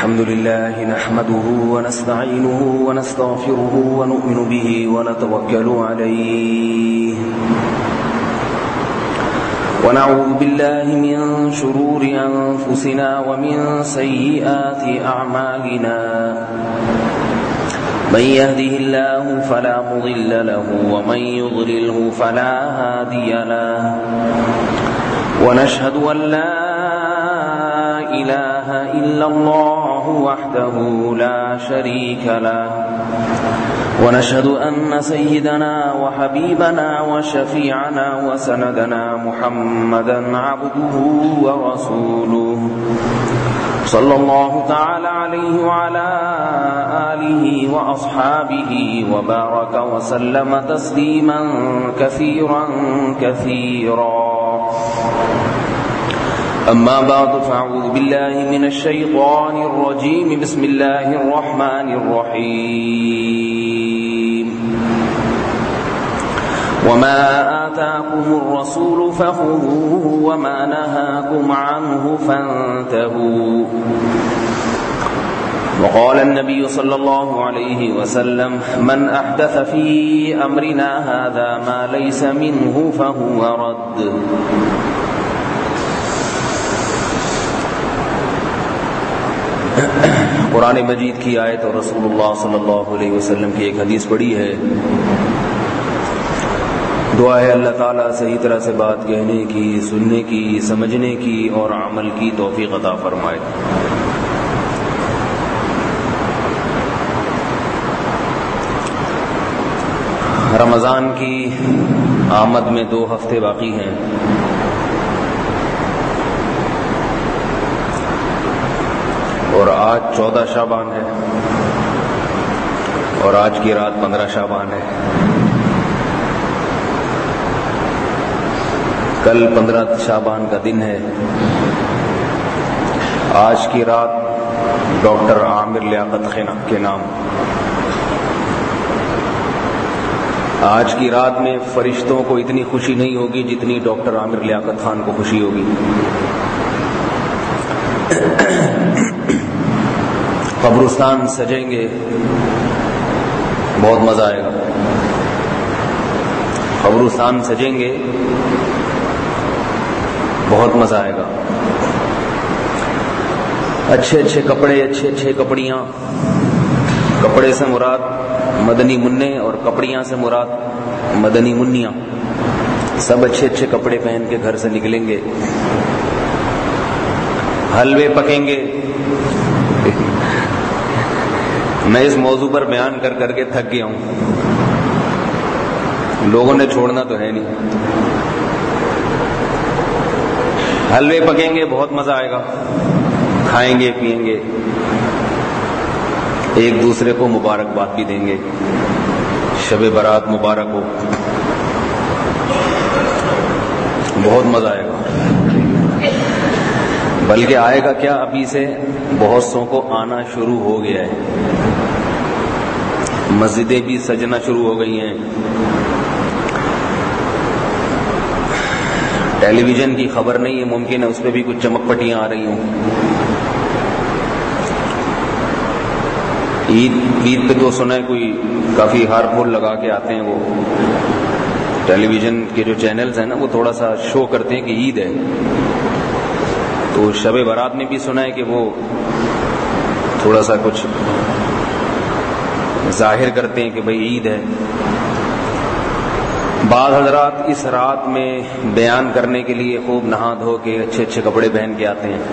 الحمد لله نحمده ونستعينه ونستغفره ونؤمن به ونتوكل عليه ونعوذ بالله من شرور أنفسنا ومن سيئات أعمالنا من يهده الله فلا مضل له ومن يضلله فلا هادي له ونشهد أن لا إله إلا الله وحده لا شريك له ونشهد أن سيدنا وحبيبنا وشفيعنا وسندنا محمدا عبده ورسوله صلى الله تعالى عليه وعلى آله وأصحابه وبارك وسلم تسليما كثيرا كثيرا أما بعد فأعوذ بالله من الشيطان الرجيم بسم الله الرحمن الرحيم وما آتاكم الرسول فخذوه وما نهاكم عنه فانتهوا وقال النبي صلى الله عليه وسلم من أحدث في أمرنا هذا ما ليس منه فهو رد قرآن مجید کی آیت اور رسول اللہ صلی اللہ علیہ وسلم کی ایک حدیث پڑھی ہے. دعا ہے اللہ تعالیٰ صحیح طرح سے بات کہنے کی، سننے کی، سمجھنے کی اور عمل کی توفیق عطا فرمائے. رمضان کی آمد میں 2 ہفتے باقی ہیں. اور آج 14 شعبان ہے اور آج کی رات 15 شعبان ہے. کل 15 شعبان کا دن ہے. آج کی رات ڈاکٹر عامر لیاقت کے نام. آج کی رات میں فرشتوں کو اتنی خوشی نہیں ہوگی جتنی ڈاکٹر عامر لیاقت خان کو خوشی ہوگی. قبرستان سجیں گے، بہت مزہ آئے گا. قبرستان سجیں گے، بہت مزہ آئے گا. اچھے اچھے کپڑے، اچھے اچھے کپڑیاں. کپڑے سے مراد مدنی منع اور کپڑیاں سے مراد مدنی منیاں. سب اچھے اچھے کپڑے پہن کے گھر سے نکلیں گے. حلوے پکیں گے. میں اس موضوع پر بیان کر کر کے تھک گیا ہوں. لوگوں نے چھوڑنا تو ہے نہیں. حلوے پکیں گے، بہت مزہ آئے گا. کھائیں گے، پئیں گے، ایک دوسرے کو مبارکباد بھی دیں گے. شب برات مبارک ہو. بہت مزہ آئے گا. بلکہ آئے گا کیا، ابھی سے بہت سو کو آنا شروع ہو گیا ہے. مسجدیں بھی سجنا شروع ہو گئی ہیں. ٹیلی ویژن کی خبر نہیں ہے، ممکن ہے اس پہ بھی کچھ چمک پٹیاں آ رہی ہوں. عید پہ تو سنا ہے کوئی کافی ہار پھول لگا کے آتے ہیں. وہ ٹیلی ویژن کے جو چینلز ہیں نا، وہ تھوڑا سا شو کرتے ہیں کہ عید ہے. تو شب برات میں بھی سنا ہے کہ وہ تھوڑا سا کچھ ظاہر کرتے ہیں کہ بھئی عید ہے. بعض حضرات اس رات میں بیان کرنے کے لیے خوب نہا دھو کے اچھے اچھے کپڑے پہن کے آتے ہیں.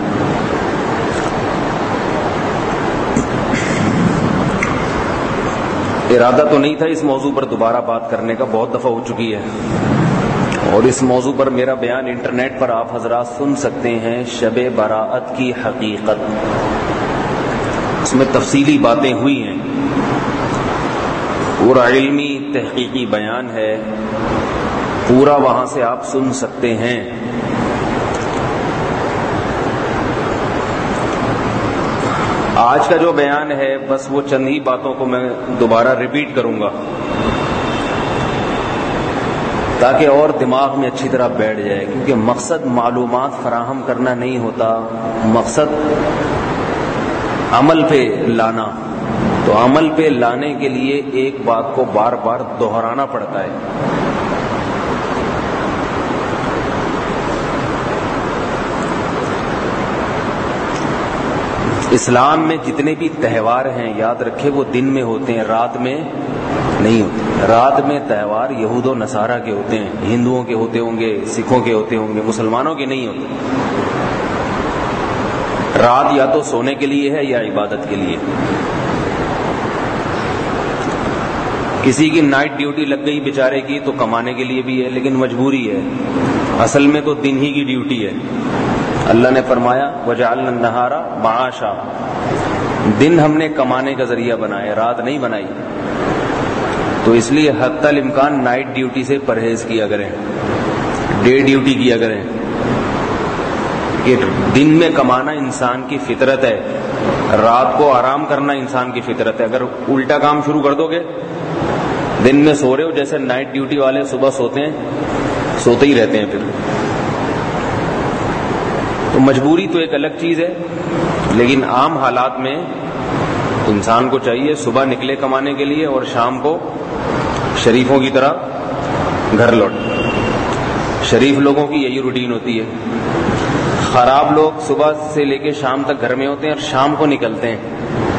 ارادہ تو نہیں تھا اس موضوع پر دوبارہ بات کرنے کا، بہت دفعہ ہو چکی ہے. اور اس موضوع پر میرا بیان انٹرنیٹ پر آپ حضرات سن سکتے ہیں. شب براءت کی حقیقت، اس میں تفصیلی باتیں ہوئی ہیں. پورا علمی تحقیقی بیان ہے، پورا وہاں سے آپ سن سکتے ہیں. آج کا جو بیان ہے بس وہ چند ہی باتوں کو میں دوبارہ ریپیٹ کروں گا تاکہ اور دماغ میں اچھی طرح بیٹھ جائے، کیونکہ مقصد معلومات فراہم کرنا نہیں ہوتا، مقصد عمل پہ لانا، تو عمل پہ لانے کے لیے ایک بات کو بار بار دہرانا پڑتا ہے۔ اسلام میں جتنے بھی تہوار ہیں یاد رکھے وہ دن میں ہوتے ہیں، رات میں نہیں ہوتے۔ رات میں تہوار یہود و نصارہ کے ہوتے ہیں، ہندوؤں کے ہوتے ہوں گے، سکھوں کے ہوتے ہوں گے، مسلمانوں کے نہیں ہوتے۔ رات یا تو سونے کے لیے ہے یا عبادت کے لیے۔ کسی کی نائٹ ڈیوٹی لگ گئی بیچارے کی تو کمانے کے لیے بھی ہے، لیکن مجبوری ہے، اصل میں تو دن ہی کی ڈیوٹی ہے۔ اللہ نے فرمایا وَجَعَلْنَا النَّهَارَ مَعَاشًا، دن ہم نے کمانے کا ذریعہ بنایا، رات نہیں بنائی۔ تو اس لیے حتی الامکان نائٹ ڈیوٹی سے پرہیز کیا کریں، ڈے ڈیوٹی کیا کریں، کہ دن میں کمانا انسان کی فطرت ہے، رات کو آرام کرنا انسان کی فطرت ہے۔ اگر الٹا کام شروع کر دو گے، دن میں سو رہے ہو، جیسے نائٹ ڈیوٹی والے صبح سوتے ہیں، سوتے ہی رہتے ہیں پھر۔ تو مجبوری تو ایک الگ چیز ہے، لیکن عام حالات میں انسان کو چاہیے صبح نکلے کمانے کے لیے اور شام کو شریفوں کی طرح گھر لوٹے۔ شریف لوگوں کی یہی روٹین ہوتی ہے۔ خراب لوگ صبح سے لے کے شام تک گھر میں ہوتے ہیں اور شام کو نکلتے ہیں،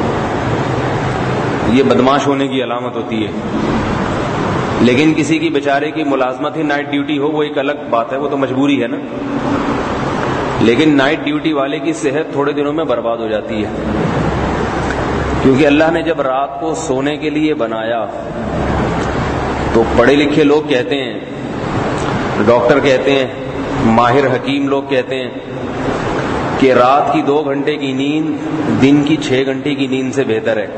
یہ بدماش ہونے کی علامت ہوتی ہے۔ لیکن کسی کی بیچارے کی ملازمت ہی نائٹ ڈیوٹی ہو، وہ ایک الگ بات ہے، وہ تو مجبوری ہے نا۔ لیکن نائٹ ڈیوٹی والے کی صحت تھوڑے دنوں میں برباد ہو جاتی ہے، کیونکہ اللہ نے جب رات کو سونے کے لیے بنایا تو پڑھے لکھے لوگ کہتے ہیں، ڈاکٹر کہتے ہیں، ماہر حکیم لوگ کہتے ہیں کہ رات کی 2 گھنٹے کی نیند دن کی 6 گھنٹے کی نیند سے بہتر ہے۔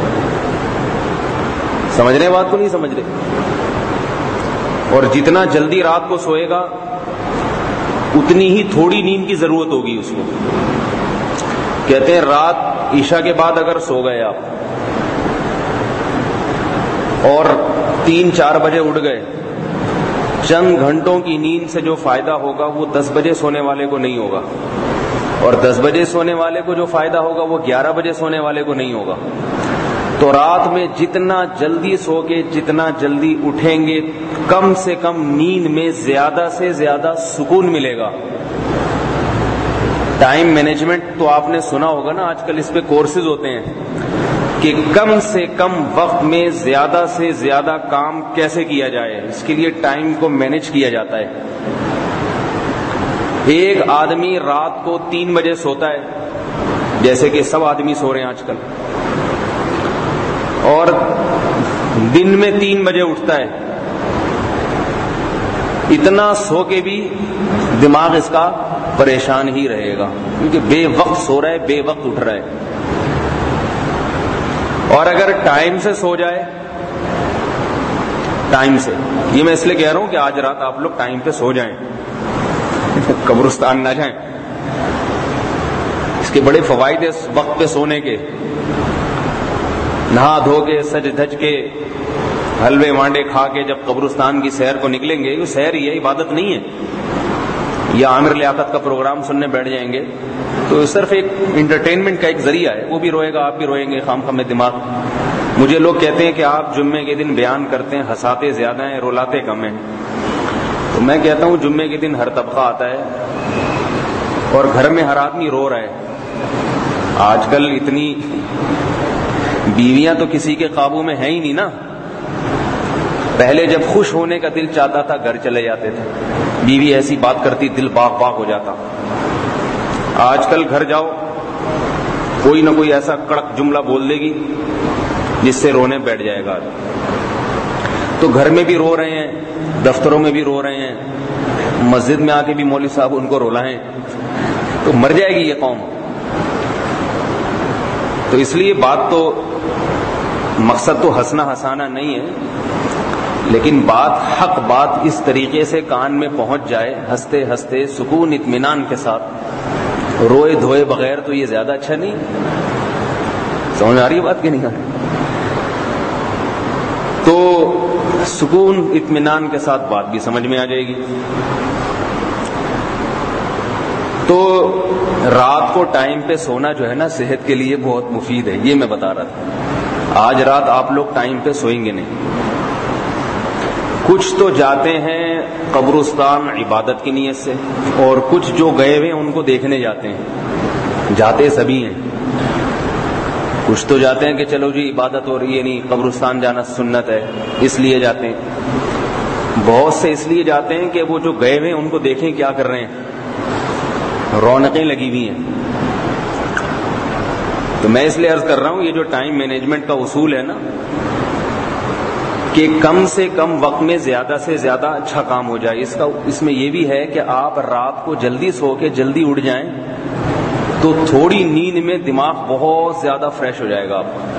سمجھ رہے بات کو نہیں سمجھ رہے؟ اور جتنا جلدی رات کو سوئے گا اتنی ہی تھوڑی نیند کی ضرورت ہوگی اس کو۔ کہتے ہیں رات عشاء کے بعد اگر سو گئے آپ اور 3-4 بجے اٹھ گئے، چند گھنٹوں کی نیند سے جو فائدہ ہوگا وہ 10 بجے سونے والے کو نہیں ہوگا، اور 10 بجے سونے والے کو جو فائدہ ہوگا وہ 11 بجے سونے والے کو نہیں ہوگا۔ تو رات میں جتنا جلدی سو کے جتنا جلدی اٹھیں گے، کم سے کم نیند میں زیادہ سے زیادہ سکون ملے گا۔ ٹائم مینجمنٹ تو آپ نے سنا ہوگا نا، آج کل اس پہ کورسز ہوتے ہیں کہ کم سے کم وقت میں زیادہ سے زیادہ کام کیسے کیا جائے، اس کے لیے ٹائم کو مینج کیا جاتا ہے۔ ایک آدمی رات کو 3 بجے سوتا ہے، جیسے کہ سب آدمی سو رہے ہیں آج کل، اور دن میں 3 بجے اٹھتا ہے، اتنا سو کے بھی دماغ اس کا پریشان ہی رہے گا، کیونکہ بے وقت سو رہا ہے، بے وقت اٹھ رہا ہے۔ اور اگر ٹائم سے سو جائے، ٹائم سے، یہ میں اس لیے کہہ رہا ہوں کہ آج رات آپ لوگ ٹائم پہ سو جائیں، قبرستان نہ جائیں۔ اس کے بڑے فوائد ہیں اس وقت پہ سونے کے۔ نہا دھو کے سج دھج کے حلوے وانڈے کھا کے جب قبرستان کی سیر کو نکلیں گے، یہ سیر ہی ہے، عبادت نہیں ہے، یا عامر لیاقت کا پروگرام سننے بیٹھ جائیں گے تو صرف ایک انٹرٹینمنٹ کا ایک ذریعہ ہے، وہ بھی روئے گا، آپ بھی روئیں گے، خام خام میں دماغ۔ مجھے لوگ کہتے ہیں کہ آپ جمعے کے دن بیان کرتے ہیں، ہنساتے زیادہ ہیں، رلاتے کم ہیں۔ تو میں کہتا ہوں جمعے کے دن ہر طبقہ آتا ہے اور گھر میں ہر آدمی رو رہا ہے۔ آج کل اتنی بیویاں تو کسی کے قابو میں ہیں ہی نہیں نا۔ پہلے جب خوش ہونے کا دل چاہتا تھا گھر چلے جاتے تھے، بیوی ایسی بات کرتی دل باغ باغ ہو جاتا۔ آج کل گھر جاؤ کوئی نہ کوئی ایسا کڑک جملہ بول دے گی جس سے رونے بیٹھ جائے گا۔ تو گھر میں بھی رو رہے ہیں، دفتروں میں بھی رو رہے ہیں، مسجد میں آ کے بھی مولوی صاحب ان کو رولائیں، تو مر جائے گی یہ قوم۔ تو اس لیے بات تو مقصد تو ہنسنا ہنسانا نہیں ہے، لیکن بات حق بات اس طریقے سے کان میں پہنچ جائے، ہنستے ہنستے سکون اطمینان کے ساتھ، روئے دھوئے بغیر، تو یہ زیادہ اچھا نہیں؟ سمجھ آ رہی ہے بات کہ نہیں آ رہی؟ تو سکون اطمینان کے ساتھ بات بھی سمجھ میں آ جائے گی۔ تو رات کو ٹائم پہ سونا جو ہے نا صحت کے لیے بہت مفید ہے، یہ میں بتا رہا تھا۔ آج رات آپ لوگ ٹائم پہ سوئیں گے نہیں۔ کچھ تو جاتے ہیں قبرستان عبادت کی نیت سے، اور کچھ جو گئے ہوئے ان کو دیکھنے جاتے ہیں، جاتے سبھی ہیں۔ کچھ تو جاتے ہیں کہ چلو جی عبادت ہو رہی ہے، نہیں قبرستان جانا سنت ہے اس لیے جاتے ہیں۔ بہت سے اس لیے جاتے ہیں کہ وہ جو گئے ہوئے ان کو دیکھیں کیا کر رہے ہیں، رونقیں لگی ہوئی ہیں۔ تو میں اس لیے عرض کر رہا ہوں، یہ جو ٹائم مینجمنٹ کا اصول ہے نا، کہ کم سے کم وقت میں زیادہ سے زیادہ اچھا کام ہو جائے، اس میں یہ بھی ہے کہ آپ رات کو جلدی سو کے جلدی اٹھ جائیں تو تھوڑی نیند میں دماغ بہت زیادہ فریش ہو جائے گا آپ کا۔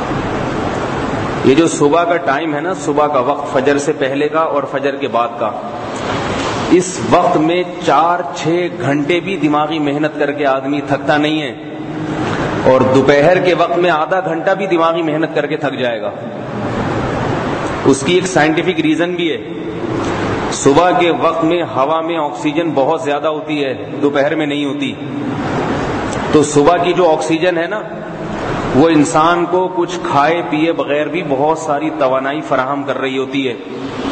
یہ جو صبح کا ٹائم ہے نا، صبح کا وقت فجر سے پہلے کا اور فجر کے بعد کا، اس وقت میں 4-6 گھنٹے بھی دماغی محنت کر کے آدمی تھکتا نہیں ہے، اور دوپہر کے وقت میں آدھا گھنٹہ بھی دماغی محنت کر کے تھک جائے گا۔ اس کی ایک سائنٹیفک ریزن بھی ہے۔ صبح کے وقت میں ہوا میں آکسیجن بہت زیادہ ہوتی ہے، دوپہر میں نہیں ہوتی۔ تو صبح کی جو آکسیجن ہے نا، وہ انسان کو کچھ کھائے پیے بغیر بھی بہت ساری توانائی فراہم کر رہی ہوتی ہے۔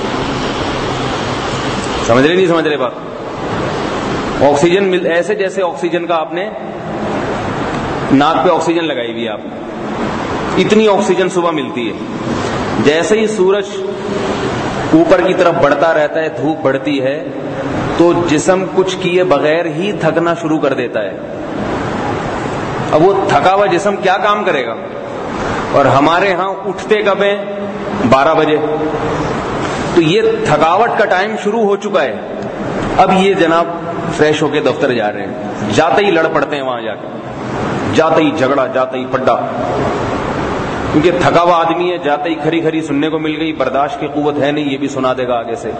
سمجھ رہے نہیں سمجھ رہے بات؟ آکسیجن ایسے جیسے آکسیجن کا آپ نے ناک پہ آکسیجن لگائی ہوئی، آپ اتنی آکسیجن صبح ملتی ہے۔ جیسے ہی سورج اوپر کی طرف بڑھتا رہتا ہے، دھوپ بڑھتی ہے، تو جسم کچھ کیے بغیر ہی تھکنا شروع کر دیتا ہے۔ اب وہ تھکا ہوا جسم کیا کام کرے گا؟ اور ہمارے ہاں اٹھتے کب ہیں؟ 12 بجے۔ تو یہ تھکاوٹ کا ٹائم شروع ہو چکا ہے۔ اب یہ جناب فریش ہو کے دفتر جا رہے ہیں، جاتے ہی لڑ پڑتے ہیں وہاں جا کے، جاتے ہی جھگڑا، جاتے ہی پڈا، کیونکہ تھکا ہوا آدمی ہے، جاتے ہی کھری کھری سننے کو مل گئی، برداشت کی قوت ہے نہیں، یہ بھی سنا دے گا آگے سے۔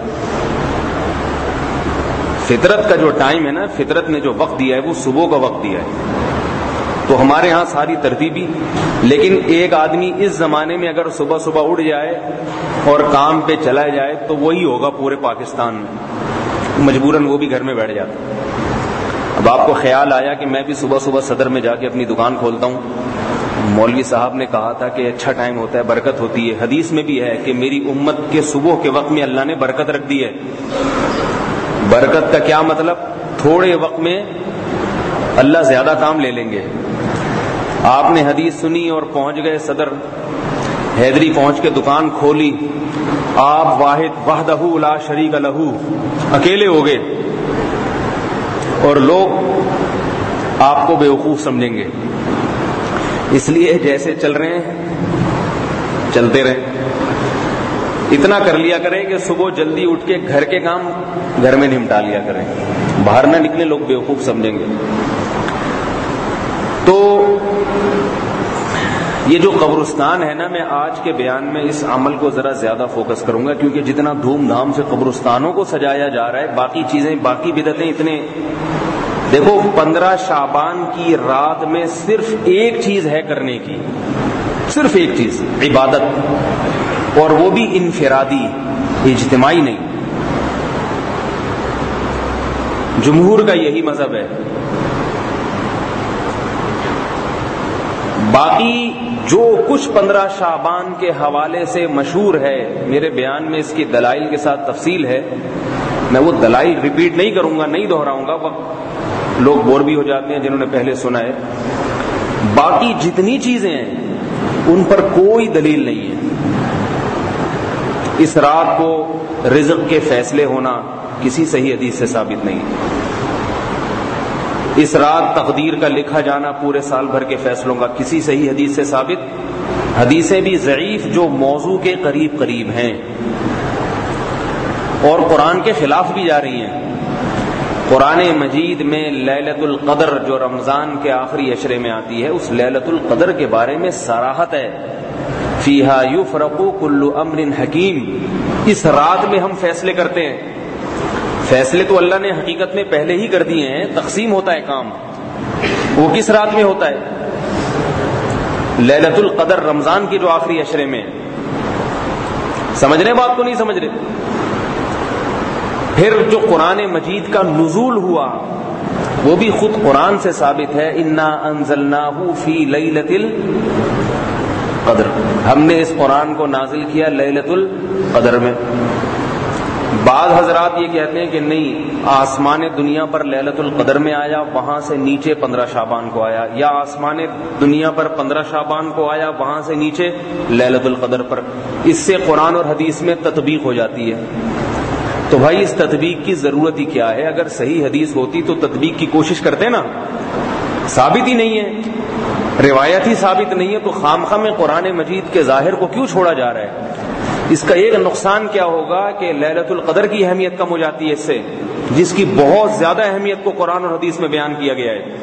فطرت کا جو ٹائم ہے نا، فطرت نے جو وقت دیا ہے وہ صبح کا وقت دیا ہے۔ تو ہمارے ہاں ساری ترتیبی، لیکن ایک آدمی اس زمانے میں اگر صبح صبح اٹھ جائے اور کام پہ چلا جائے تو وہی ہوگا پورے پاکستان میں، مجبوراً وہ بھی گھر میں بیٹھ جاتا۔ اب آپ کو خیال آیا کہ میں بھی صبح صبح صدر میں جا کے اپنی دکان کھولتا ہوں۔ مولوی صاحب نے کہا تھا کہ اچھا ٹائم ہوتا ہے، برکت ہوتی ہے۔ حدیث میں بھی ہے کہ میری امت کے صبح کے وقت میں اللہ نے برکت رکھ دی ہے۔ برکت کا کیا مطلب؟ تھوڑے وقت میں اللہ زیادہ کام لے لیں گے۔ آپ نے حدیث سنی اور پہنچ گئے صدر، حیدری پہنچ کے دکان کھولی، آپ واحد وحدہ لا شریک لہ، اکیلے ہو گئے، اور لوگ آپ کو بیوقوف سمجھیں گے۔ اس لیے جیسے چل رہے ہیں چلتے رہیں، اتنا کر لیا کریں کہ صبح جلدی اٹھ کے گھر کے کام گھر میں نمٹا لیا کریں، باہر نہ نکلے، لوگ بیوقوف سمجھیں گے۔ تو یہ جو قبرستان ہے نا، میں آج کے بیان میں اس عمل کو ذرا زیادہ فوکس کروں گا، کیونکہ جتنا دھوم دھام سے قبرستانوں کو سجایا جا رہا ہے، باقی چیزیں، باقی بدعتیں اتنے، دیکھو 15 شعبان کی رات میں صرف ایک چیز ہے کرنے کی، صرف ایک چیز، عبادت، اور وہ بھی انفرادی، اجتماعی نہیں۔ جمہور کا یہی مذہب ہے۔ باقی جو کچھ 15 شعبان کے حوالے سے مشہور ہے، میرے بیان میں اس کی دلائل کے ساتھ تفصیل ہے، میں وہ دلائل ریپیٹ نہیں کروں گا، نہیں دہراؤں گا، لوگ بور بھی ہو جاتے ہیں جنہوں نے پہلے سنا ہے۔ باقی جتنی چیزیں ہیں ان پر کوئی دلیل نہیں ہے۔ اس رات کو رزق کے فیصلے ہونا کسی صحیح حدیث سے ثابت نہیں ہے۔ اس رات تقدیر کا لکھا جانا پورے سال بھر کے فیصلوں کا کسی صحیح حدیث سے ثابت، حدیثیں بھی ضعیف جو موضوع کے قریب قریب ہیں اور قرآن کے خلاف بھی جا رہی ہیں۔ قرآن مجید میں لیلۃ القدر جو رمضان کے آخری عشرے میں آتی ہے، اس لیلۃ القدر کے بارے میں صراحت ہے، فیہا یفرق کل امر حکیم، اس رات میں ہم فیصلے کرتے ہیں۔ فیصلے تو اللہ نے حقیقت میں پہلے ہی کر دیے ہیں، تقسیم ہوتا ہے کام، وہ کس رات میں ہوتا ہے؟ لیلۃ القدر رمضان کی جو آخری عشرے میں۔ سمجھ رہے بات کو نہیں سمجھ رہے؟ پھر جو قرآن مجید کا نزول ہوا، وہ بھی خود قرآن سے ثابت ہے، انا انزلناہ فی لیلۃ القدر، ہم نے اس قرآن کو نازل کیا لیلۃ القدر میں۔ بعض حضرات یہ کہتے ہیں کہ نہیں، آسمان دنیا پر لیلۃ القدر میں آیا، وہاں سے نیچے 15 شعبان کو آیا، یا آسمان دنیا پر 15 شعبان کو آیا، وہاں سے نیچے لیلۃ القدر پر۔ اس سے قرآن اور حدیث میں تطبیق ہو جاتی ہے۔ تو بھائی اس تطبیق کی ضرورت ہی کیا ہے؟ اگر صحیح حدیث ہوتی تو تطبیق کی کوشش کرتے نا، ثابت ہی نہیں ہے، روایت ہی ثابت نہیں ہے، تو خامخواہ میں قرآن مجید کے ظاہر کو کیوں چھوڑا جا رہا ہے؟ اس کا ایک نقصان کیا ہوگا کہ لیلۃ القدر کی اہمیت کم ہو جاتی ہے اس سے، جس کی بہت زیادہ اہمیت کو قرآن اور حدیث میں بیان کیا گیا ہے۔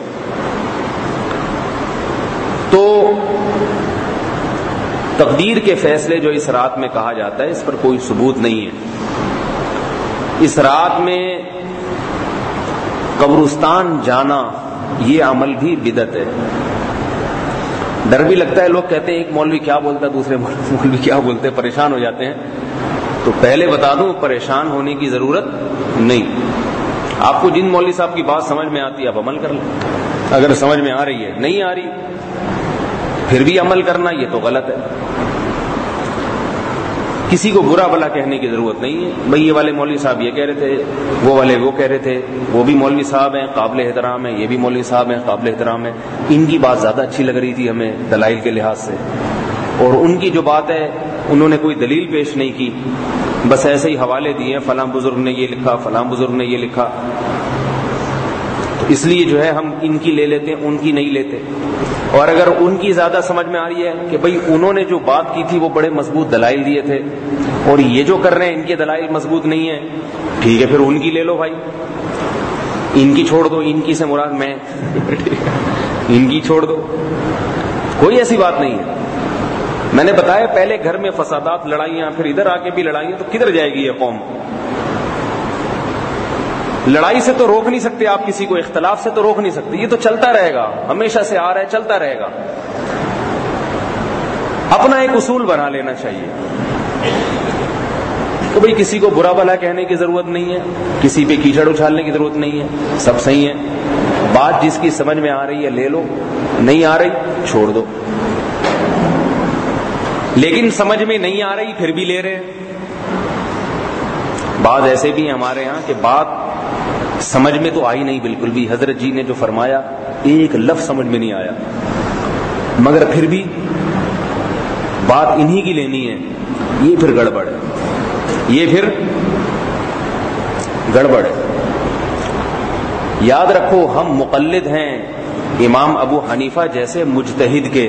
تو تقدیر کے فیصلے جو اس رات میں کہا جاتا ہے، اس پر کوئی ثبوت نہیں ہے۔ اس رات میں قبرستان جانا یہ عمل بھی بدعت ہے۔ ڈر بھی لگتا ہے، لوگ کہتے ہیں ایک مولوی کیا بولتا ہے، دوسرے مولوی کیا بولتے ہیں، پریشان ہو جاتے ہیں۔ تو پہلے بتا دوں، پریشان ہونے کی ضرورت نہیں۔ آپ کو جن مولوی صاحب کی بات سمجھ میں آتی ہے آپ عمل کر لیں، اگر سمجھ میں آ رہی ہے، نہیں آ رہی پھر بھی عمل کرنا یہ تو غلط ہے۔ کسی کو برا بھلا کہنے کی ضرورت نہیں ہے، بھئی یہ والے مولوی صاحب یہ کہہ رہے تھے، وہ والے وہ کہہ رہے تھے، وہ بھی مولوی صاحب ہیں قابل احترام ہیں، یہ بھی مولوی صاحب ہیں قابل احترام ہیں، ان کی بات زیادہ اچھی لگ رہی تھی ہمیں دلائل کے لحاظ سے، اور ان کی جو بات ہے انہوں نے کوئی دلیل پیش نہیں کی، بس ایسے ہی حوالے دیے، فلاں بزرگ نے یہ لکھا، فلاں بزرگ نے یہ لکھا، تو اس لیے جو ہے ہم ان کی لے لیتے ہیں، ان کی نہیں لیتے۔ اور اگر ان کی زیادہ سمجھ میں آ رہی ہے کہ بھئی انہوں نے جو بات کی تھی وہ بڑے مضبوط دلائل دیے تھے، اور یہ جو کر رہے ہیں ان کے دلائل مضبوط نہیں ہیں، ٹھیک ہے پھر ان کی لے لو بھائی، ان کی چھوڑ دو، ان کی سے مراد میں ان کی چھوڑ دو، کوئی ایسی بات نہیں ہے۔ میں نے بتایا پہلے گھر میں فسادات، لڑائیاں، پھر ادھر آ کے بھی لڑائیاں، تو کدھر جائے گی یہ قوم؟ لڑائی سے تو روک نہیں سکتے آپ کسی کو، اختلاف سے تو روک نہیں سکتے، یہ تو چلتا رہے گا، ہمیشہ سے آ رہا ہے، چلتا رہے گا۔ اپنا ایک اصول بنا لینا چاہیے کہ بھئی کسی کو برا بھلا کہنے کی ضرورت نہیں ہے، کسی پہ کیچڑ اچھالنے کی ضرورت نہیں ہے، سب صحیح ہے، بات جس کی سمجھ میں آ رہی ہے لے لو، نہیں آ رہی چھوڑ دو، لیکن سمجھ میں نہیں آ رہی پھر بھی لے رہے ہیں۔ بعض ایسے بھی ہیں ہمارے ہاں کہ بات سمجھ میں تو آئی نہیں بالکل بھی، حضرت جی نے جو فرمایا ایک لفظ سمجھ میں نہیں آیا، مگر پھر بھی بات انہی کی لینی ہے، یہ پھر گڑبڑ ہے، یہ پھر گڑبڑ ہے۔ یاد رکھو ہم مقلد ہیں امام ابو حنیفہ جیسے مجتہد کے،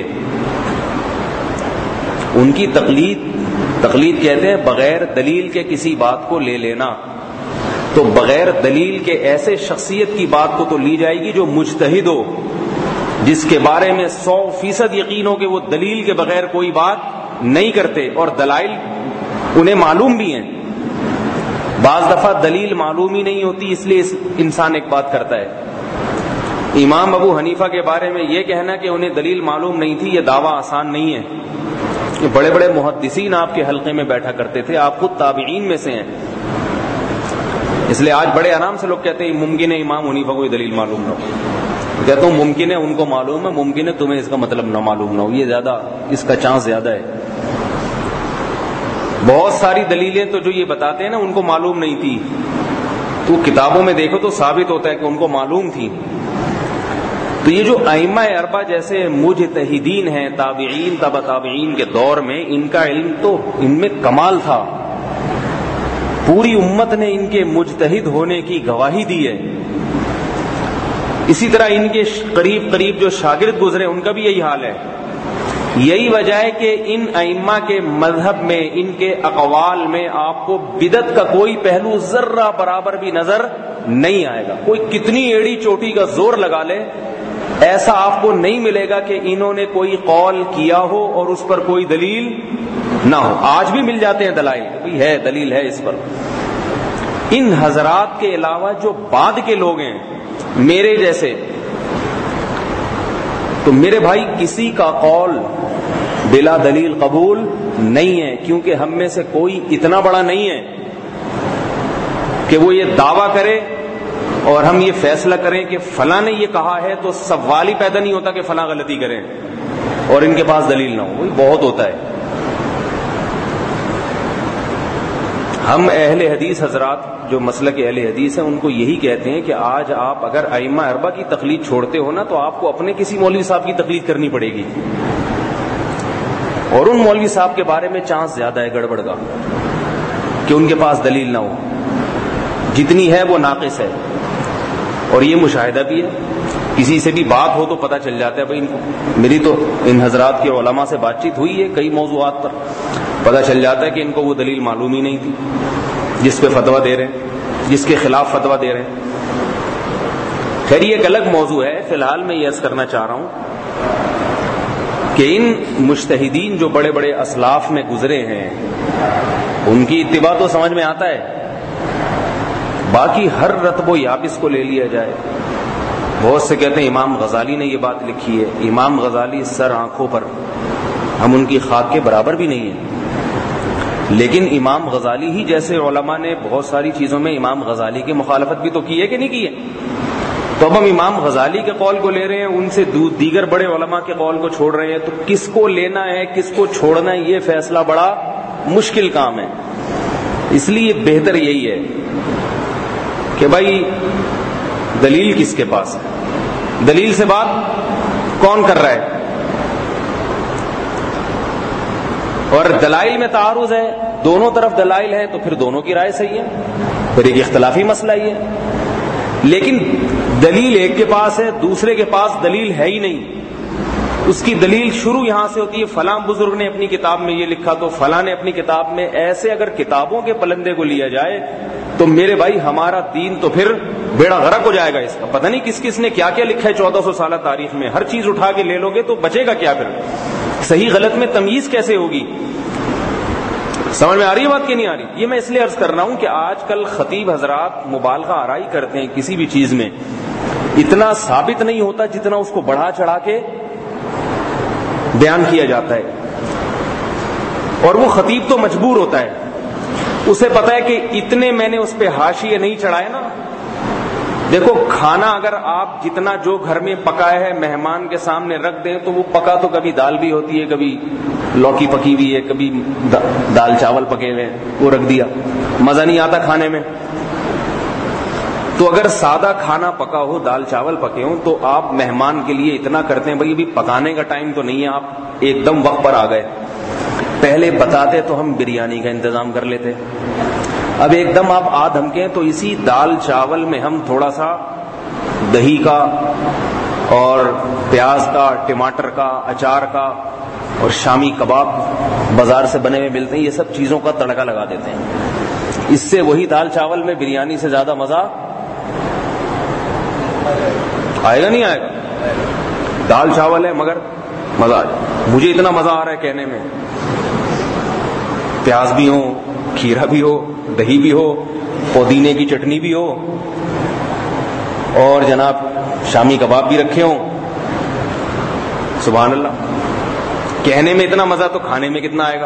ان کی تقلید کہتے ہیں بغیر دلیل کے کسی بات کو لے لینا، تو بغیر دلیل کے ایسے شخصیت کی بات کو تو لی جائے گی جو مجتہد ہو، جس کے بارے میں 100% یقین ہو کہ وہ دلیل کے بغیر کوئی بات نہیں کرتے، اور دلائل انہیں معلوم بھی ہیں۔ بعض دفعہ دلیل معلوم ہی نہیں ہوتی، اس لیے انسان ایک بات کرتا ہے۔ امام ابو حنیفہ کے بارے میں یہ کہنا کہ انہیں دلیل معلوم نہیں تھی، یہ دعویٰ آسان نہیں ہے۔ یہ بڑے بڑے محدثین آپ کے حلقے میں بیٹھا کرتے تھے، آپ خود تابعین میں سے ہیں، اس لیے آج بڑے آرام سے لوگ کہتے ہیں ممکن ہے امام حنیفہ کو دلیل معلوم نہ ہو، کہتا ہوں ممکن ہے ان کو معلوم ہے، ممکن ہے تمہیں اس کا مطلب نہ معلوم نہ ہو، یہ زیادہ اس کا چانس زیادہ ہے۔ بہت ساری دلیلیں تو جو یہ بتاتے ہیں نا ان کو معلوم نہیں تھی، تو کتابوں میں دیکھو تو ثابت ہوتا ہے کہ ان کو معلوم تھی۔ تو یہ جو ائمہ اربعہ جیسے مجتہدین ہیں تابعین تبع تابعین کے دور میں، ان کا علم تو ان میں کمال تھا، پوری امت نے ان کے مجتہد ہونے کی گواہی دی ہے۔ اسی طرح ان کے قریب جو شاگرد گزرے ان کا بھی یہی حال ہے۔ یہی وجہ ہے کہ ان ائمہ کے مذہب میں، ان کے اقوال میں آپ کو بدعت کا کوئی پہلو ذرہ برابر بھی نظر نہیں آئے گا۔ کوئی کتنی ایڑی چوٹی کا زور لگا لے، ایسا آپ کو نہیں ملے گا کہ انہوں نے کوئی قول کیا ہو اور اس پر کوئی دلیل نہ ہو۔ آج بھی مل جاتے ہیں دلائل، ہے دلیل ہے اس پر۔ ان حضرات کے علاوہ جو بعد کے لوگ ہیں میرے جیسے، تو میرے بھائی کسی کا قول بلا دلیل قبول نہیں ہے، کیونکہ ہم میں سے کوئی اتنا بڑا نہیں ہے کہ وہ یہ دعویٰ کرے اور ہم یہ فیصلہ کریں کہ فلاں نے یہ کہا ہے تو سوال ہی پیدا نہیں ہوتا کہ فلاں غلطی کریں اور ان کے پاس دلیل نہ ہو. وہی بہت ہوتا ہے. ہم اہل حدیث حضرات جو مسلک اہل حدیث ہیں ان کو یہی کہتے ہیں کہ آج آپ اگر ائمہ اربعہ کی تقلید چھوڑتے ہو نا تو آپ کو اپنے کسی مولوی صاحب کی تقلید کرنی پڑے گی, اور ان مولوی صاحب کے بارے میں چانس زیادہ ہے گڑبڑ کا کہ ان کے پاس دلیل نہ ہو, جتنی ہے وہ ناقص ہے. اور یہ مشاہدہ بھی ہے, کسی سے بھی بات ہو تو پتہ چل جاتا ہے. بھائی میری تو ان حضرات کے علماء سے بات چیت ہوئی ہے کئی موضوعات پر, پتہ چل جاتا ہے کہ ان کو وہ دلیل معلوم ہی نہیں تھی جس پہ فتویٰ دے رہے ہیں, جس کے خلاف فتویٰ دے رہے ہیں. خیر یہ ایک الگ موضوع ہے. فی الحال میں یہ عرض کرنا چاہ رہا ہوں کہ ان مجتہدین جو بڑے بڑے اسلاف میں گزرے ہیں ان کی اتباع تو سمجھ میں آتا ہے, باقی ہر رتب و یابس کو لے لیا جائے. بہت سے کہتے ہیں امام غزالی نے یہ بات لکھی ہے. امام غزالی سر آنکھوں پر, ہم ان کی خاک کے برابر بھی نہیں ہیں, لیکن امام غزالی ہی جیسے علماء نے بہت ساری چیزوں میں امام غزالی کی مخالفت بھی تو کی ہے کہ نہیں کی ہے. تو اب ہم امام غزالی کے قول کو لے رہے ہیں, ان سے دیگر بڑے علماء کے قول کو چھوڑ رہے ہیں. تو کس کو لینا ہے کس کو چھوڑنا ہے یہ فیصلہ بڑا مشکل کام ہے. اس لیے بہتر یہی ہے کہ بھائی دلیل کس کے پاس ہے, دلیل سے بات کون کر رہا ہے, اور دلائل میں تعارض ہے, دونوں طرف دلائل ہیں تو پھر دونوں کی رائے صحیح ہے, پھر ایک اختلافی مسئلہ ہی ہے. لیکن دلیل ایک کے پاس ہے دوسرے کے پاس دلیل ہے ہی نہیں, اس کی دلیل شروع یہاں سے ہوتی ہے فلاں بزرگ نے اپنی کتاب میں یہ لکھا تو فلاں نے اپنی کتاب میں. ایسے اگر کتابوں کے پلندے کو لیا جائے تو میرے بھائی ہمارا دین تو پھر بیڑا غرق ہو جائے گا. اس کا پتہ نہیں کس کس نے کیا کیا لکھا ہے 1400 سالہ تاریخ میں. ہر چیز اٹھا کے لے لو گے تو بچے گا کیا, پھر صحیح غلط میں تمیز کیسے ہوگی. سمجھ میں آ رہی ہے بات کہ نہیں آ رہی؟ یہ میں اس لیے عرض کر رہا ہوں کہ آج کل خطیب حضرات مبالغہ آرائی کرتے ہیں کسی بھی چیز میں, اتنا ثابت نہیں ہوتا جتنا اس کو بڑھا چڑھا کے بیان کیا جاتا ہے. اور وہ خطیب تو مجبور ہوتا ہے, اسے پتا ہے کہ اتنے میں نے اس پہ حاشیے نہیں چڑھائے نا. دیکھو کھانا اگر آپ جتنا جو گھر میں پکایا ہے مہمان کے سامنے رکھ دیں تو وہ پکا تو کبھی دال بھی ہوتی ہے, کبھی لوکی پکی ہوئی ہے, کبھی دال چاول پکے ہوئے, وہ رکھ دیا, مزہ نہیں آتا کھانے میں. تو اگر سادہ کھانا پکا ہو دال چاول پکے ہوں تو آپ مہمان کے لیے اتنا کرتے ہیں بھائی ابھی پکانے کا ٹائم تو نہیں ہے, آپ ایک دم وقت پر آ گئے. پہلے بتاتے تو ہم بریانی کا انتظام کر لیتے, اب ایک دم آپ آ دھمکیں تو اسی دال چاول میں ہم تھوڑا سا دہی کا اور پیاز کا ٹماٹر کا اچار کا اور شامی کباب بازار سے بنے ہوئے ملتے ہیں, یہ سب چیزوں کا تڑکا لگا دیتے ہیں. اس سے وہی دال چاول میں بریانی سے زیادہ مزہ آئے گا نہیں آئے گا؟ دال چاول ہے مگر مزہ آ جائے. مجھے اتنا مزہ آ رہا ہے کہنے میں, پیاز بھی ہو, کھیرا بھی ہو, دہی بھی ہو, پودینے کی چٹنی بھی ہو, اور جناب شامی کباب بھی رکھے ہوں. سبحان اللہ, کہنے میں اتنا مزہ تو کھانے میں کتنا آئے گا.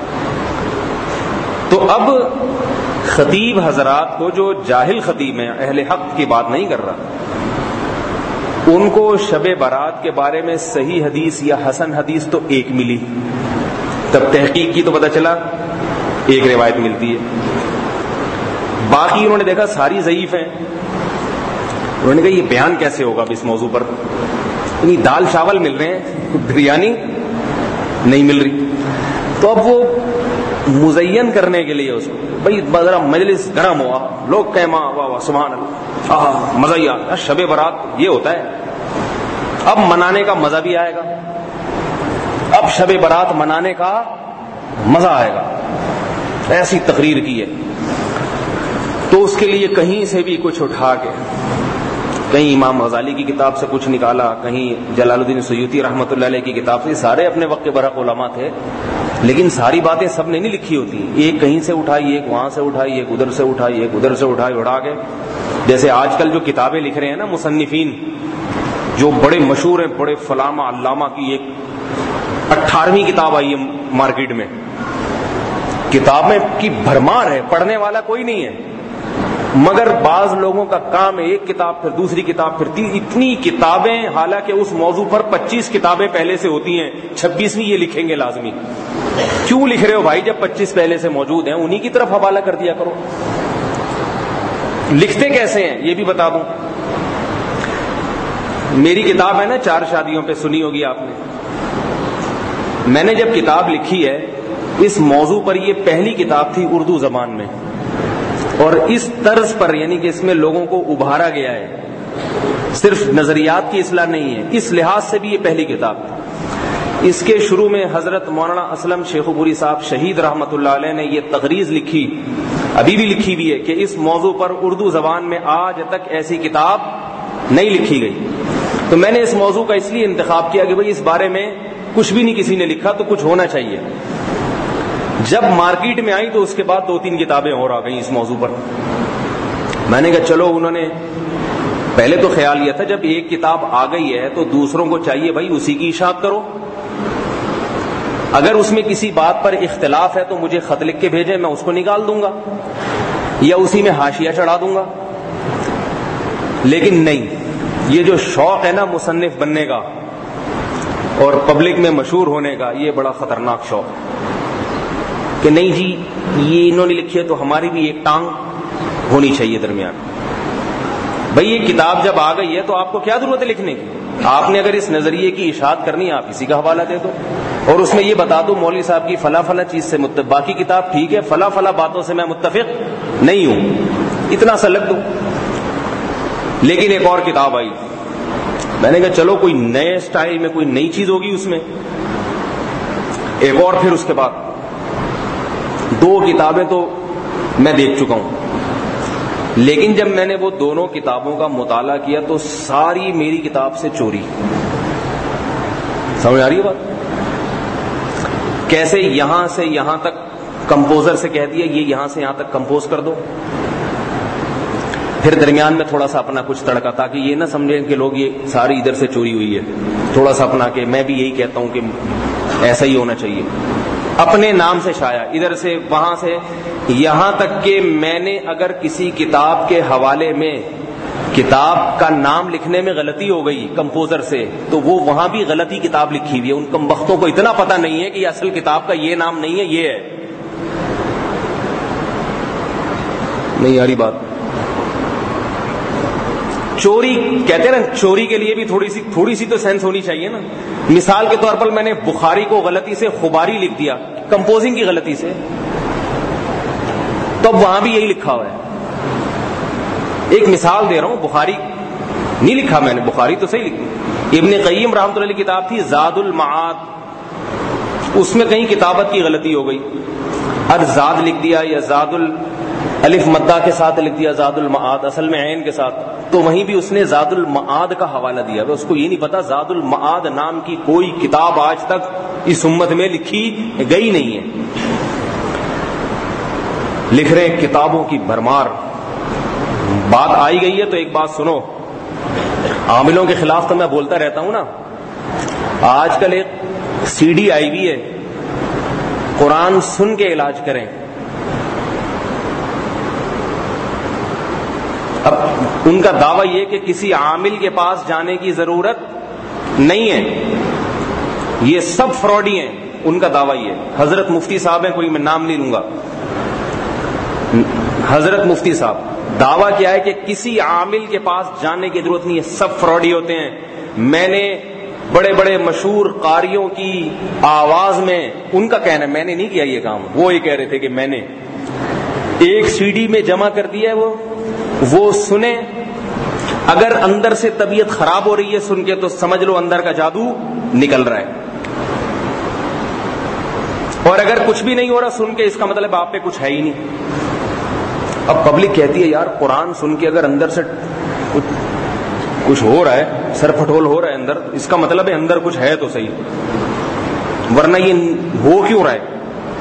تو اب خطیب حضرات کو جو جاہل خطیب ہیں, اہل حق کی بات نہیں کر رہا, ان کو شب برات کے بارے میں صحیح حدیث یا حسن حدیث تو ایک ملی, تب تحقیق کی تو پتہ چلا ایک روایت ملتی ہے, باقی انہوں نے دیکھا ساری ضعیف ہیں. انہوں نے کہا یہ بیان کیسے ہوگا اب اس موضوع پر, یعنی دال چاول مل رہے ہیں بریانی نہیں مل رہی. تو اب وہ مزین کرنے کے لیے اس کو بھائی ذرا مجلس گرم ہوا, لوگ کہیں ماں واہ واہ سبحان اللہ مزہ ہی آتا. شب برات یہ ہوتا ہے, اب منانے کا مزہ بھی آئے گا, اب شب برات منانے کا مزہ آئے گا. ایسی تقریر کی ہے تو اس کے لیے کہیں سے بھی کچھ اٹھا کے, کہیں امام غزالی کی کتاب سے کچھ نکالا, کہیں جلال الدین سیوطی رحمۃ اللہ علیہ کی کتاب سے. سارے اپنے وقت کے برحق علماء تھے, لیکن ساری باتیں سب نے نہیں لکھی ہوتی. ایک کہیں سے اٹھائی, ایک وہاں سے اٹھائی, ایک ادھر سے اٹھائی, ایک ادھر سے اٹھائی, اڑا کے. جیسے آج کل جو کتابیں لکھ رہے ہیں نا مصنفین, جو بڑے مشہور ہیں, بڑے فلامہ علامہ کی ایک 18ویں کتاب آئی ہے مارکیٹ میں, کتاب میں کی بھرمار ہے, پڑھنے والا کوئی نہیں ہے. مگر بعض لوگوں کا کام ہے ایک کتاب پھر دوسری کتاب پھر اتنی کتابیں، حالانکہ اس موضوع پر 25 کتابیں پہلے سے ہوتی ہیں، 26ویں یہ لکھیں گے لازمی. کیوں لکھ رہے ہو بھائی؟ جب 25 پہلے سے موجود ہیں انہی کی طرف حوالہ کر دیا کرو. لکھتے کیسے ہیں یہ بھی بتا دوں. میری کتاب ہے نا 4 شادیوں پہ، سنی ہوگی آپ نے. میں نے جب کتاب لکھی ہے اس موضوع پر، یہ پہلی کتاب تھی اردو زبان میں، اور اس طرز پر، یعنی کہ اس میں لوگوں کو ابھارا گیا ہے، صرف نظریات کی اصلاح نہیں ہے، اس لحاظ سے بھی یہ پہلی کتاب تھی. اس کے شروع میں حضرت مولانا اسلم شیخو پوری صاحب شہید رحمت اللہ علیہ نے یہ تقریض لکھی، ابھی بھی لکھی ہوئی ہے، کہ اس موضوع پر اردو زبان میں آج تک ایسی کتاب نہیں لکھی گئی. تو میں نے اس موضوع کا اس لیے انتخاب کیا کہ بھئی اس بارے میں کچھ بھی نہیں کسی نے لکھا تو کچھ ہونا چاہیے. جب مارکیٹ میں آئی تو اس کے بعد 2-3 کتابیں اور آ گئیں اس موضوع پر. میں نے کہا چلو، انہوں نے پہلے تو خیال یہ تھا جب ایک کتاب آ گئی ہے تو دوسروں کو چاہیے بھائی اسی کی اشاعت کرو. اگر اس میں کسی بات پر اختلاف ہے تو مجھے خط لکھ کے بھیجیں، میں اس کو نکال دوں گا یا اسی میں حاشیہ چڑھا دوں گا. لیکن نہیں، یہ جو شوق ہے نا مصنف بننے کا اور پبلک میں مشہور ہونے کا، یہ بڑا خطرناک شوق ہے کہ نہیں جی یہ انہوں نے لکھی ہے تو ہماری بھی ایک ٹانگ ہونی چاہیے درمیان. بھئی یہ کتاب جب آ گئی ہے تو آپ کو کیا ضرورت ہے لکھنے کی؟ آپ نے اگر اس نظریے کی اشاعت کرنی ہے آپ اسی کا حوالہ دے دو، اور اس میں یہ بتا دو مولوی صاحب کی فلاں فلاں چیز سے متفق، باقی کتاب ٹھیک ہے، فلاں فلاں باتوں سے میں متفق نہیں ہوں، اتنا سا لکھ دو. لیکن ایک اور کتاب آئی، میں نے کہا چلو کوئی نئے سٹائل میں کوئی نئی چیز ہوگی اس میں. ایک اور، پھر اس کے بعد 2 کتابیں تو میں دیکھ چکا ہوں. لیکن جب میں نے وہ دونوں کتابوں کا مطالعہ کیا تو ساری میری کتاب سے چوری. سمجھ آ رہی ہے بات؟ کیسے یہاں سے یہاں تک کمپوزر سے کہہ دیا یہ یہاں سے یہاں تک کمپوز کر دو، پھر درمیان میں تھوڑا سا اپنا کچھ تڑکا، تاکہ یہ نہ سمجھیں کہ لوگ یہ ساری ادھر سے چوری ہوئی ہے، تھوڑا سا اپنا کہ میں بھی یہی کہتا ہوں کہ ایسا ہی ہونا چاہیے. اپنے نام سے شائع، ادھر سے وہاں سے، یہاں تک کہ میں نے اگر کسی کتاب کے حوالے میں کتاب کا نام لکھنے میں غلطی ہو گئی کمپوزر سے تو وہ وہاں بھی غلطی کتاب لکھی ہوئی ہے. ان کمبختوں کو اتنا پتہ نہیں ہے کہ یہ اصل کتاب کا یہ نام نہیں ہے، یہ ہے. نہیں آ رہی بات؟ چوری کہتے ہیں نا، چوری کے لیے بھی تھوڑی سی تو سینس ہونی چاہیے نا. مثال کے طور پر میں نے بخاری کو غلطی سے خباری لکھ دیا، کمپوزنگ کی غلطی سے، تو اب وہاں بھی یہی لکھا ہوا ہے. ایک مثال دے رہا ہوں، بخاری نہیں لکھا میں نے، بخاری تو صحیح لکھی. ابن قیم رحمۃ اللہ علیہ کتاب تھی زاد المعاد، اس میں کہیں کتابت کی غلطی ہو گئی، زاد لکھ دیا یا زاد الف مدہ کے ساتھ لکھ دیا زاد المعاد، اصل میں عین کے ساتھ، تو وہیں بھی اس نے زاد المعاد کا حوالہ دیا. اس کو یہ نہیں پتا زاد المعاد نام کی کوئی کتاب آج تک اس امت میں لکھی گئی نہیں ہے. لکھ رہے ہیں کتابوں کی بھرمار. بات آئی گئی ہے تو ایک بات سنو، عاملوں کے خلاف تو میں بولتا رہتا ہوں نا. آج کل ایک سی ڈی آئی ہوئی ہے، قرآن سن کے علاج کریں. اب ان کا دعویٰ یہ کہ کسی عامل کے پاس جانے کی ضرورت نہیں ہے، یہ سب فراڈی ہیں، ان کا دعویٰ یہ. حضرت مفتی صاحب ہیں، کوئی میں نام نہیں لوں گا، حضرت مفتی صاحب، دعویٰ کیا ہے کہ کسی عامل کے پاس جانے کی ضرورت نہیں ہے، سب فراڈی ہوتے ہیں. میں نے بڑے بڑے مشہور قاریوں کی آواز میں، ان کا کہنا ہے، میں نے نہیں کیا یہ کام، وہ یہ کہہ رہے تھے کہ میں نے ایک سی ڈی میں جمع کر دیا ہے، وہ سنیں. اگر اندر سے طبیعت خراب ہو رہی ہے سن کے تو سمجھ لو اندر کا جادو نکل رہا ہے، اور اگر کچھ بھی نہیں ہو رہا سن کے اس کا مطلب آپ پہ کچھ ہے ہی نہیں. اب پبلک کہتی ہے یار قرآن سن کے اگر اندر سے کچھ ہو رہا ہے، سر پھٹول ہو رہا ہے اندر، اس کا مطلب ہے اندر کچھ ہے تو صحیح، ورنہ یہ ہو کیوں رہا ہے.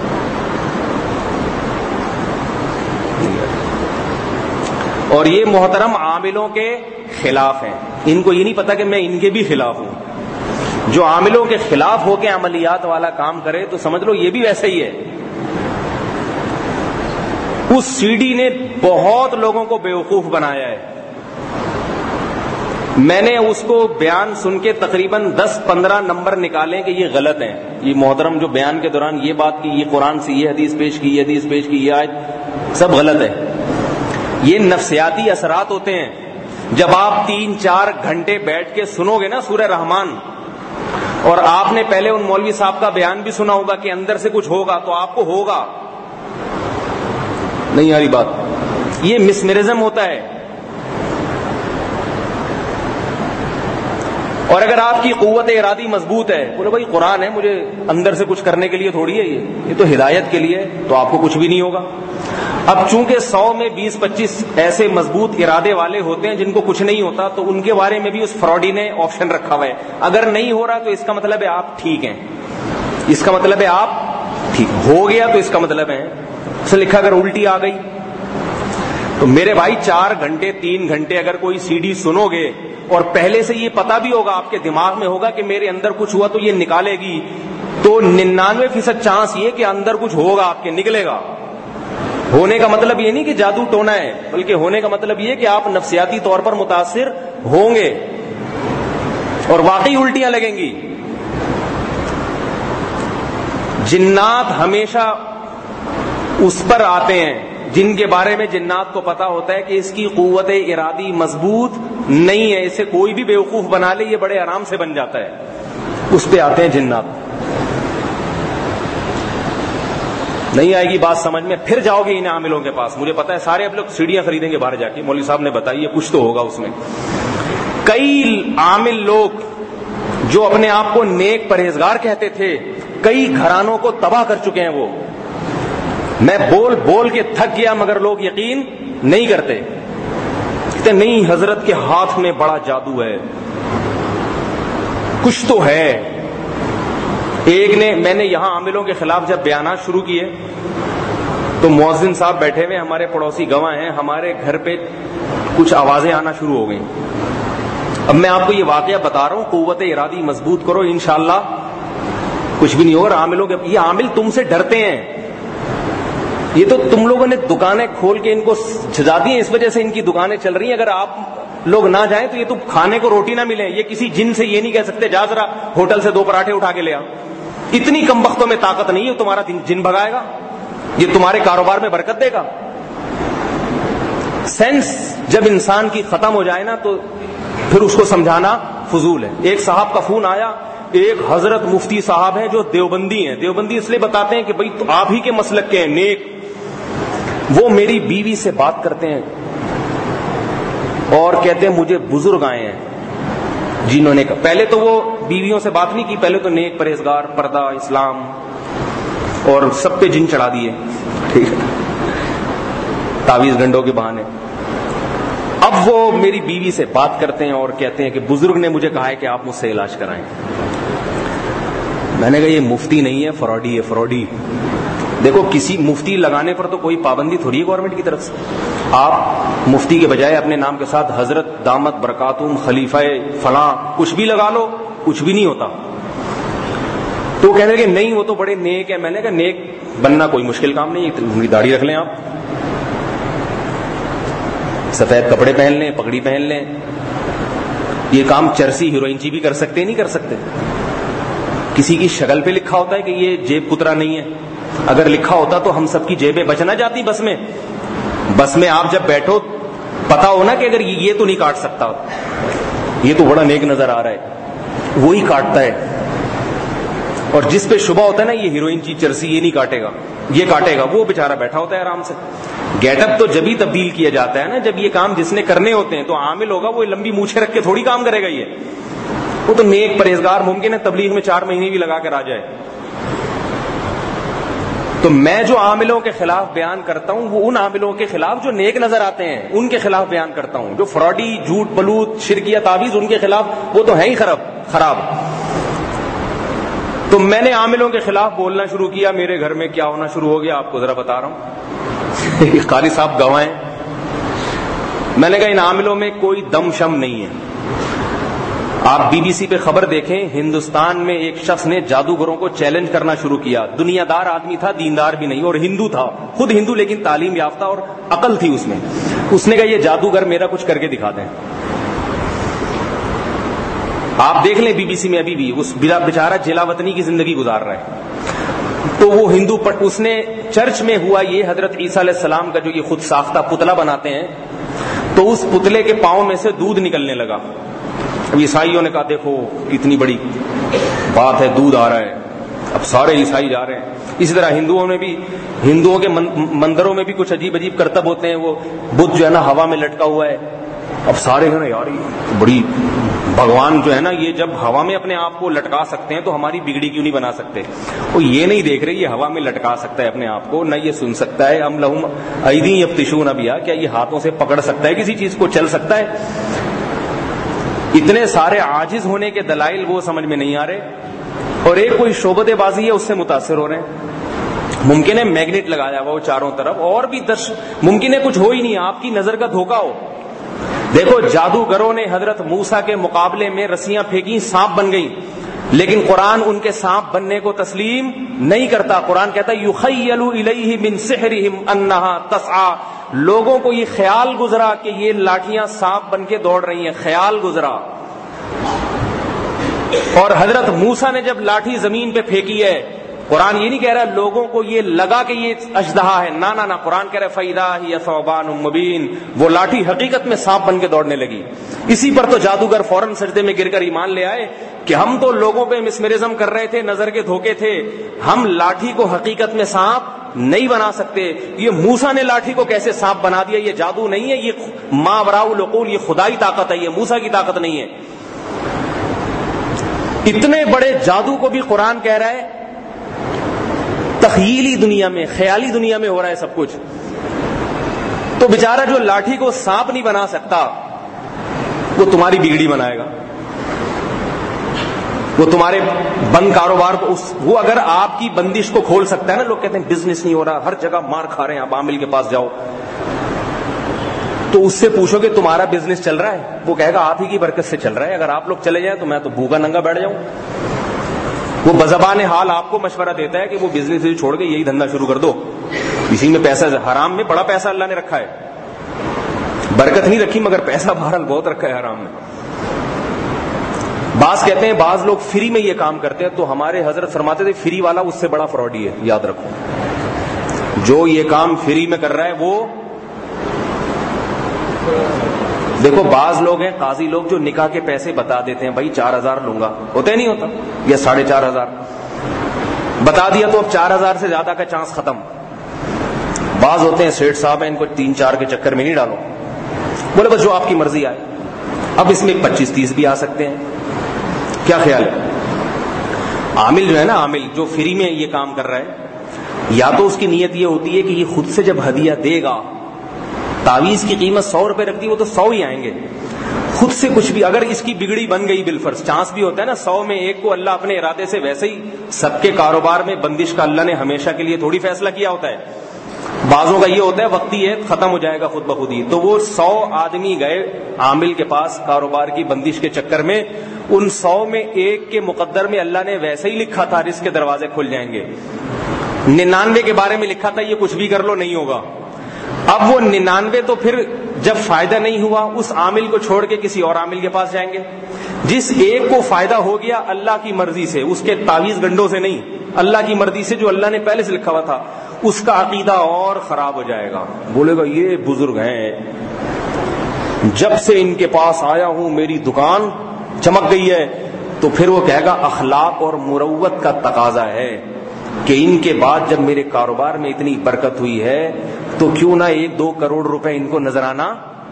اور یہ محترم عاملوں کے خلاف ہیں. ان کو یہ نہیں پتا کہ میں ان کے بھی خلاف ہوں. جو عاملوں کے خلاف ہو کے عملیات والا کام کرے تو سمجھ لو یہ بھی ویسے ہی ہے. اس سی ڈی نے بہت لوگوں کو بیوقوف بنایا ہے. میں نے اس کو بیان سن کے تقریباً 10-15 نمبر نکالے کہ یہ غلط ہیں. یہ محترم جو بیان کے دوران یہ بات کی، یہ قرآن سے یہ حدیث پیش کی، یہ حدیث پیش کی، یہ آیت، سب غلط ہے. یہ نفسیاتی اثرات ہوتے ہیں. جب آپ 3-4 گھنٹے بیٹھ کے سنو گے نا سورہ رحمان، اور آپ نے پہلے ان مولوی صاحب کا بیان بھی سنا ہوگا کہ اندر سے کچھ ہوگا، تو آپ کو ہوگا. نہیں آ رہی بات؟ یہ مسمرزم ہوتا ہے. اور اگر آپ کی قوت ارادی مضبوط ہے، بولے بھائی قرآن ہے، مجھے اندر سے کچھ کرنے کے لیے تھوڑی ہے، یہ تو ہدایت کے لیے، تو آپ کو کچھ بھی نہیں ہوگا. اب چونکہ 100 میں 20-25 ایسے مضبوط ارادے والے ہوتے ہیں جن کو کچھ نہیں ہوتا، تو ان کے بارے میں بھی اس فراڈی نے آپشن رکھا ہوا ہے. اگر نہیں ہو رہا تو اس کا مطلب ہے آپ ٹھیک ہیں، اس کا مطلب ہے آپ ٹھیک. ہو گیا تو اس کا مطلب ہے اسے لکھا اگر الٹی آ گئی. تو میرے بھائی 4 گھنٹے 3 گھنٹے اگر کوئی سی ڈی سنو گے اور پہلے سے یہ پتا بھی ہوگا، آپ کے دماغ میں ہوگا کہ میرے اندر کچھ ہوا تو یہ نکالے گی، تو 99% چانس یہ کہ اندر کچھ ہوگا آپ کے، نکلے گا. ہونے کا مطلب یہ نہیں کہ جادو ٹونا ہے، بلکہ ہونے کا مطلب یہ کہ آپ نفسیاتی طور پر متاثر ہوں گے اور واقعی الٹیاں لگیں گی. جنات ہمیشہ اس پر آتے ہیں جن کے بارے میں جنات کو پتا ہوتا ہے کہ اس کی قوت ارادی مضبوط نہیں ہے، اسے کوئی بھی بیوقوف بنا لے یہ بڑے آرام سے بن جاتا ہے. اس پہ آتے ہیں جنات. نہیں آئے گی بات سمجھ میں؟ پھر جاؤ گے ان عاملوں کے پاس. مجھے پتا ہے سارے اب لوگ سیڑھیاں خریدیں گے باہر جا کے، مولوی صاحب نے بتائی ہے کچھ تو ہوگا اس میں. کئی عامل لوگ جو اپنے آپ کو نیک پرہیزگار کہتے تھے، کئی گھرانوں کو تباہ کر چکے ہیں. وہ میں بول بول کے تھک گیا مگر لوگ یقین نہیں کرتے. کہتے نہیں حضرت کے ہاتھ میں بڑا جادو ہے، کچھ تو ہے. ایک نے، میں نے یہاں عاملوں کے خلاف جب بیانات شروع کیے تو مؤذن صاحب بیٹھے ہوئے، ہمارے پڑوسی گواہ ہیں، ہمارے گھر پہ کچھ آوازیں آنا شروع ہو گئیں. اب میں آپ کو یہ واقعہ بتا رہا ہوں، قوت ارادی مضبوط کرو، انشاءاللہ کچھ بھی نہیں ہوگا. عاملوں کے، یہ عامل تم سے ڈرتے ہیں. یہ تو تم لوگوں نے دکانیں کھول کے ان کو سجا دی ہیں، اس وجہ سے ان کی دکانیں چل رہی ہیں. اگر آپ لوگ نہ جائیں تو یہ تو کھانے کو روٹی نہ ملے. یہ کسی جن سے یہ نہیں کہہ سکتے جا ذرا ہوٹل سے 2 پراٹھے اٹھا کے لے آ. اتنی کم وقتوں میں طاقت نہیں ہے تمہارا جن بھگائے گا، یہ تمہارے کاروبار میں برکت دے گا. سینس جب انسان کی ختم ہو جائے نا تو پھر اس کو سمجھانا فضول ہے. ایک صاحب کا فون آیا، ایک حضرت مفتی صاحب ہیں جو دیوبندی ہیں. دیوبندی اس لیے بتاتے ہیں کہ بھئی تو آپ ہی کے مسلک کے ہیں، نیک. وہ میری بیوی سے بات کرتے ہیں اور کہتے ہیں مجھے بزرگ آئے ہیں جنہوں نے کہا. پہلے تو وہ بیویوں سے بات نہیں کی، پہلے تو نیک پرہیزگار، پردہ، اسلام، اور سب پہ جن چڑھا دیے، ٹھیک ہے، تعویذ گنڈوں کے بہانے. اب وہ میری بیوی سے بات کرتے ہیں اور کہتے ہیں کہ بزرگ نے مجھے کہا ہے کہ آپ مجھ سے علاج کرائیں. میں نے کہا یہ مفتی نہیں ہے، فراڈی ہے، فراڈی. دیکھو کسی مفتی لگانے پر تو کوئی پابندی تھوڑی ہے گورنمنٹ کی طرف سے. آپ مفتی کے بجائے اپنے نام کے ساتھ حضرت دامت برکاتہم خلیفہ فلاں کچھ بھی لگا لو، کچھ بھی نہیں ہوتا. تو کہنے لگے نہیں وہ تو بڑے نیک ہے. میں نے کہا نیک بننا کوئی مشکل کام نہیں ہے، داڑھی رکھ لیں آپ، سفید کپڑے پہن لیں، پگڑی پہن لیں. یہ کام چرسی ہیروئنچی بھی کر سکتے نہیں کر سکتے. کسی کی شکل پہ لکھا ہوتا ہے کہ یہ جیب کترا نہیں ہے. اگر لکھا ہوتا تو ہم سب کی جیبیں بچ نہ جاتی. بس میں آپ جب بیٹھو پتا ہو نا کہ اگر یہ تو نہیں کاٹ سکتا، یہ تو بڑا نیک نظر آ رہا ہے، وہی کاٹتا ہے. اور جس پہ شبہ ہوتا ہے نا یہ ہیروئن چی چرسی یہ نہیں کاٹے گا، یہ کاٹے گا، وہ بےچارہ بیٹھا ہوتا ہے آرام سے. گیٹ اپ تو جب ہی تبدیل کیا جاتا ہے نا جب یہ کام جس نے کرنے ہوتے ہیں. تو عامل ہوگا وہ لمبی مونچھیں رکھ کے تھوڑی کام کرے گا. وہ تو نیک پرہیزگار ممکن ہے تبلیغ میں 4 مہینے بھی لگا کر آ جائے. تو میں جو عاملوں کے خلاف بیان کرتا ہوں وہ ان عاملوں کے خلاف جو نیک نظر آتے ہیں ان کے خلاف بیان کرتا ہوں. جو فراڈی، جھوٹ بلوت، شرکیہ تعویذ، ان کے خلاف وہ تو ہیں ہی خراب. تو میں نے عاملوں کے خلاف بولنا شروع کیا. میرے گھر میں کیا ہونا شروع ہو گیا آپ کو ذرا بتا رہا ہوں. قاری صاحب گواہ ہیں. میں نے کہا ان عاملوں میں کوئی دم شم نہیں ہے. آپ بی بی سی پہ خبر دیکھیں، ہندوستان میں ایک شخص نے جادوگروں کو چیلنج کرنا شروع کیا. دنیا دار آدمی تھا، دیندار بھی نہیں، اور ہندو تھا، خود ہندو لیکن تعلیم یافتہ اور عقل تھی اس میں. اس نے کہا یہ جادوگر میرا کچھ کر کے دکھا دیں. آپ دیکھ لیں بی بی سی میں ابھی بھی اس بیچارہ جلا وطنی کی زندگی گزار رہا ہے. تو وہ ہندو اس نے چرچ میں ہوا یہ حضرت عیسیٰ علیہ السلام کا جو یہ خود ساختہ پتلا بناتے ہیں، تو اس پتلے کے پاؤں میں سے دودھ نکلنے لگا. اب عیسائیوں نے کہا دیکھو کتنی بڑی بات ہے، دودھ آ رہا ہے. اب سارے عیسائی جا رہے ہیں. اسی طرح ہندوؤں کے مندروں میں بھی کچھ عجیب عجیب کرتب ہوتے ہیں. وہ بدھ جو ہے نا ہوا میں لٹکا ہوا ہے. اب سارے ہیں نا یار یہ بڑی بھگوان جو ہے نا یہ جب ہوا میں اپنے آپ کو لٹکا سکتے ہیں تو ہماری بگڑی کیوں نہیں بنا سکتے. وہ یہ نہیں دیکھ رہے یہ ہوا میں لٹکا سکتا ہے اپنے آپ کو، نہ یہ سن سکتا ہے ام لہم ایدی یبطشون بہا، کیا یہ ہاتھوں سے پکڑ سکتا ہے کسی چیز کو، چل سکتا ہے. اتنے سارے عاجز ہونے کے دلائل وہ سمجھ میں نہیں آ رہے، اور ایک کوئی شعبدے بازی ہے اس سے متاثر ہو رہے ہیں. ممکن ہے میگنیٹ لگایا ہوا وہ چاروں طرف، اور بھی ممکن ہے کچھ ہو ہی نہیں، آپ کی نظر کا دھوکہ ہو. دیکھو جادوگروں نے حضرت موسیٰ کے مقابلے میں رسیاں پھینکی، سانپ بن گئیں، لیکن قرآن ان کے سانپ بننے کو تسلیم نہیں کرتا. قرآن کہتا ہے یخیل الیہ من سحرہم انہا تسعی، لوگوں کو یہ خیال گزرا کہ یہ لاٹھیاں سانپ بن کے دوڑ رہی ہیں، خیال گزرا. اور حضرت موسیٰ نے جب لاٹھی زمین پہ پھینکی ہے، قرآن یہ نہیں کہہ رہا لوگوں کو یہ لگا کہ یہ اژدہا ہے، نہ قرآن کہہ رہا ہے فَإِذَا هِيَ ثُعْبَانٌ مُبِينٌ، وہ لاٹھی حقیقت میں سانپ بن کے دوڑنے لگی. اسی پر تو جادوگر فوراً سجدے میں گر کر ایمان لے آئے کہ ہم تو لوگوں پہ مسمرزم کر رہے تھے، نظر کے دھوکے تھے، ہم لاٹھی کو حقیقت میں سانپ نہیں بنا سکتے. یہ موسیٰ نے لاٹھی کو کیسے سانپ بنا دیا؟ یہ جادو نہیں ہے، یہ ما وراء العقول، یہ خدائی طاقت ہے، یہ موسیٰ کی طاقت نہیں ہے. اتنے بڑے جادو کو بھی قرآن کہہ رہا ہے تخیلی دنیا میں، خیالی دنیا میں ہو رہا ہے سب کچھ. تو بیچارہ جو لاٹھی کو سانپ نہیں بنا سکتا وہ تمہاری بگڑی بنائے گا، وہ تمہارے بند کاروبار کو وہ اگر آپ کی بندش کو کھول سکتا ہے نا. لوگ کہتے ہیں بزنس نہیں ہو رہا، ہر جگہ مار کھا رہے ہیں، آپ عامل کے پاس جاؤ تو اس سے پوچھو کہ تمہارا بزنس چل رہا ہے، وہ کہے گا آپ ہی کی برکت سے چل رہا ہے. اگر آپ لوگ چلے جائیں تو میں تو بھوکا ننگا بیٹھ جاؤں. وہ بزبان حال آپ کو مشورہ دیتا ہے کہ وہ بزنس چھوڑ کے یہی دھندا شروع کر دو، اسی میں پیسہ، حرام میں بڑا پیسہ اللہ نے رکھا ہے، برکت نہیں رکھی مگر پیسہ بہرحال بہت رکھا ہے حرام میں. بعض کہتے ہیں بعض لوگ فری میں یہ کام کرتے ہیں، تو ہمارے حضرت فرماتے تھے فری والا اس سے بڑا فراڈی ہے. یاد رکھو جو یہ کام فری میں کر رہا ہے وہ، دیکھو بعض لوگ ہیں قاضی لوگ جو نکاح کے پیسے بتا دیتے ہیں، بھائی 4,000 لوں گا، ہوتا ہی نہیں ہوتا، یا 4,500 بتا دیا تو اب 4,000 سے زیادہ کا چانس ختم. بعض ہوتے ہیں سیٹ صاحب ہیں، ان کو 3-4 کے چکر میں نہیں ڈالو، بولے بس جو آپ کی مرضی آئے. اب اس میں 25-30 بھی آ سکتے ہیں. کیا خیال ہے؟ عامل جو ہے نا، عامل جو فری میں یہ کام کر رہا ہے، یا تو اس کی نیت یہ ہوتی ہے کہ یہ خود سے جب ہدیہ دے گا، تعویذ کی قیمت 100 روپے رکھتی، وہ تو 100 ہی آئیں گے. خود سے کچھ بھی اگر اس کی بگڑی بن گئی بالفرض، چانس بھی ہوتا ہے نا 100 میں 1 کو اللہ اپنے ارادے سے، ویسے ہی سب کے کاروبار میں بندش کا اللہ نے ہمیشہ کے لیے تھوڑی فیصلہ کیا ہوتا ہے. بعضوں کا یہ ہوتا ہے وقتی ہے ختم ہو جائے گا خود بخود ہی. تو وہ 100 آدمی گئے عامل کے پاس کاروبار کی بندش کے چکر میں، ان 100 میں 1 کے مقدر میں اللہ نے ویسے ہی لکھا تھا رزق کے دروازے کھل جائیں گے. 99 کے بارے میں لکھا تھا یہ کچھ بھی کر لو نہیں ہوگا. اب وہ 99 تو پھر جب فائدہ نہیں ہوا اس عامل کو چھوڑ کے کسی اور عامل کے پاس جائیں گے. جس ایک کو فائدہ ہو گیا اللہ کی مرضی سے، اس کے تعویذ گنڈوں سے نہیں، اللہ کی مرضی سے جو اللہ نے پہلے سے لکھا ہوا تھا، اس کا عقیدہ اور خراب ہو جائے گا. بولے گا یہ بزرگ ہیں، جب سے ان کے پاس آیا ہوں میری دکان چمک گئی ہے. تو پھر وہ کہے گا اخلاق اور مروت کا تقاضا ہے کہ ان کے بعد جب میرے کاروبار میں اتنی برکت ہوئی ہے تو کیوں نہ 1-2 کروڑ روپے ان کو نظر آنا.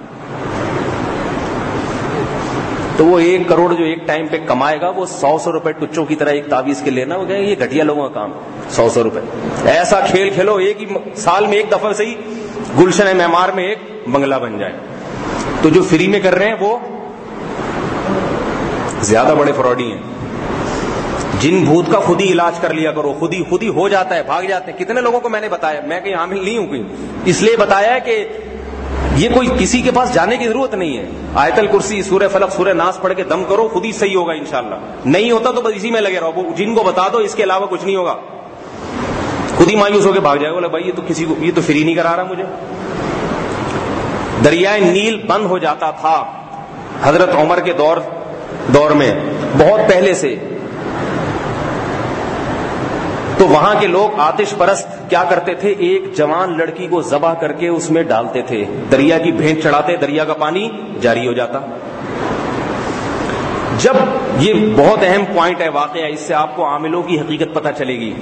تو وہ 1 کروڑ جو ایک ٹائم پہ کمائے گا وہ 100 روپے ٹچوں کی طرح ایک تعویذ کے لینا، وہ کہیں یہ گھٹیا لوگوں کا کام. 100 روپے ایسا کھیل کھیلو ایک ہی سال میں ایک دفعہ سے ہی گلشن معمار میں ایک بنگلہ بن جائے. تو جو فری میں کر رہے ہیں وہ زیادہ بڑے فراڈی ہیں. جن بھوت کا خود ہی علاج کر لیا کرو، خود ہی ہو جاتا ہے، بھاگ جاتے ہیں. کتنے لوگوں کو میں نے بتایا، میں کہیں عامل نہیں ہوں کہیں، اس لیے بتایا ہے کہ یہ کوئی کسی کے پاس جانے کی ضرورت نہیں ہے. آیت الکرسی، سورہ فلق، سورہ ناس پڑھ کے دم کرو، خود ہی صحیح ہوگا انشاءاللہ. نہیں ہوتا تو بس اسی میں لگے رہو. جن کو بتا دو اس کے علاوہ کچھ نہیں ہوگا، خود ہی مایوس ہو کے بھاگ جائے گا. بولے بھائی یہ تو کسی کو، یہ تو فری نہیں کرا رہا مجھے. دریائے نیل بند ہو جاتا تھا حضرت عمر کے دور میں، بہت پہلے سے. تو وہاں کے لوگ آتش پرست کیا کرتے تھے، ایک جوان لڑکی کو ذبح کر کے اس میں ڈالتے تھے، دریا کی بھینٹ چڑھاتے، دریا کا پانی جاری ہو جاتا. جب یہ بہت اہم پوائنٹ ہے، واقعہ، اس سے آپ کو عاملوں کی حقیقت پتہ چلے گی.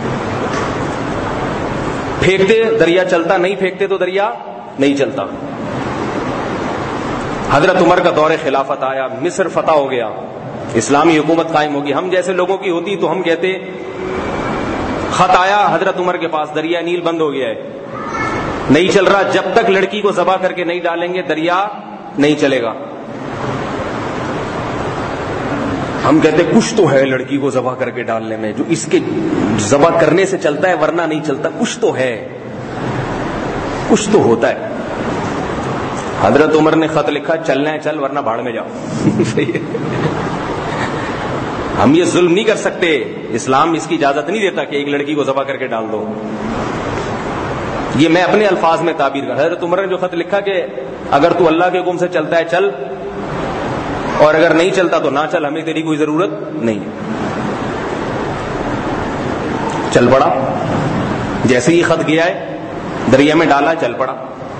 پھینکتے دریا چلتا، نہیں پھینکتے تو دریا نہیں چلتا. حضرت عمر کا دور خلافت آیا، مصر فتح ہو گیا، اسلامی حکومت قائم ہوگی. ہم جیسے لوگوں کی ہوتی تو ہم کہتے خط آیا حضرت عمر کے پاس، دریا نیل بند ہو گیا ہے، نہیں چل رہا، جب تک لڑکی کو ذبح کر کے نہیں ڈالیں گے دریا نہیں چلے گا. ہم کہتے کچھ تو ہے لڑکی کو ذبح کر کے ڈالنے میں، جو اس کے ذبح کرنے سے چلتا ہے ورنہ نہیں چلتا، کچھ تو ہے، کچھ تو ہوتا ہے. حضرت عمر نے خط لکھا، چلنا ہے چل ورنہ بھاڑ میں جاؤ. ہم یہ ظلم نہیں کر سکتے، اسلام اس کی اجازت نہیں دیتا کہ ایک لڑکی کو ذبح کر کے ڈال دو. یہ میں اپنے الفاظ میں تعبیر کر. حضرت عمر نے جو خط لکھا کہ اگر تو اللہ کے حکم سے چلتا ہے چل، اور اگر نہیں چلتا تو نہ چل، ہمیں تیری کوئی ضرورت نہیں. چل پڑا، جیسے ہی خط گیا ہے دریا میں ڈالا، چل پڑا.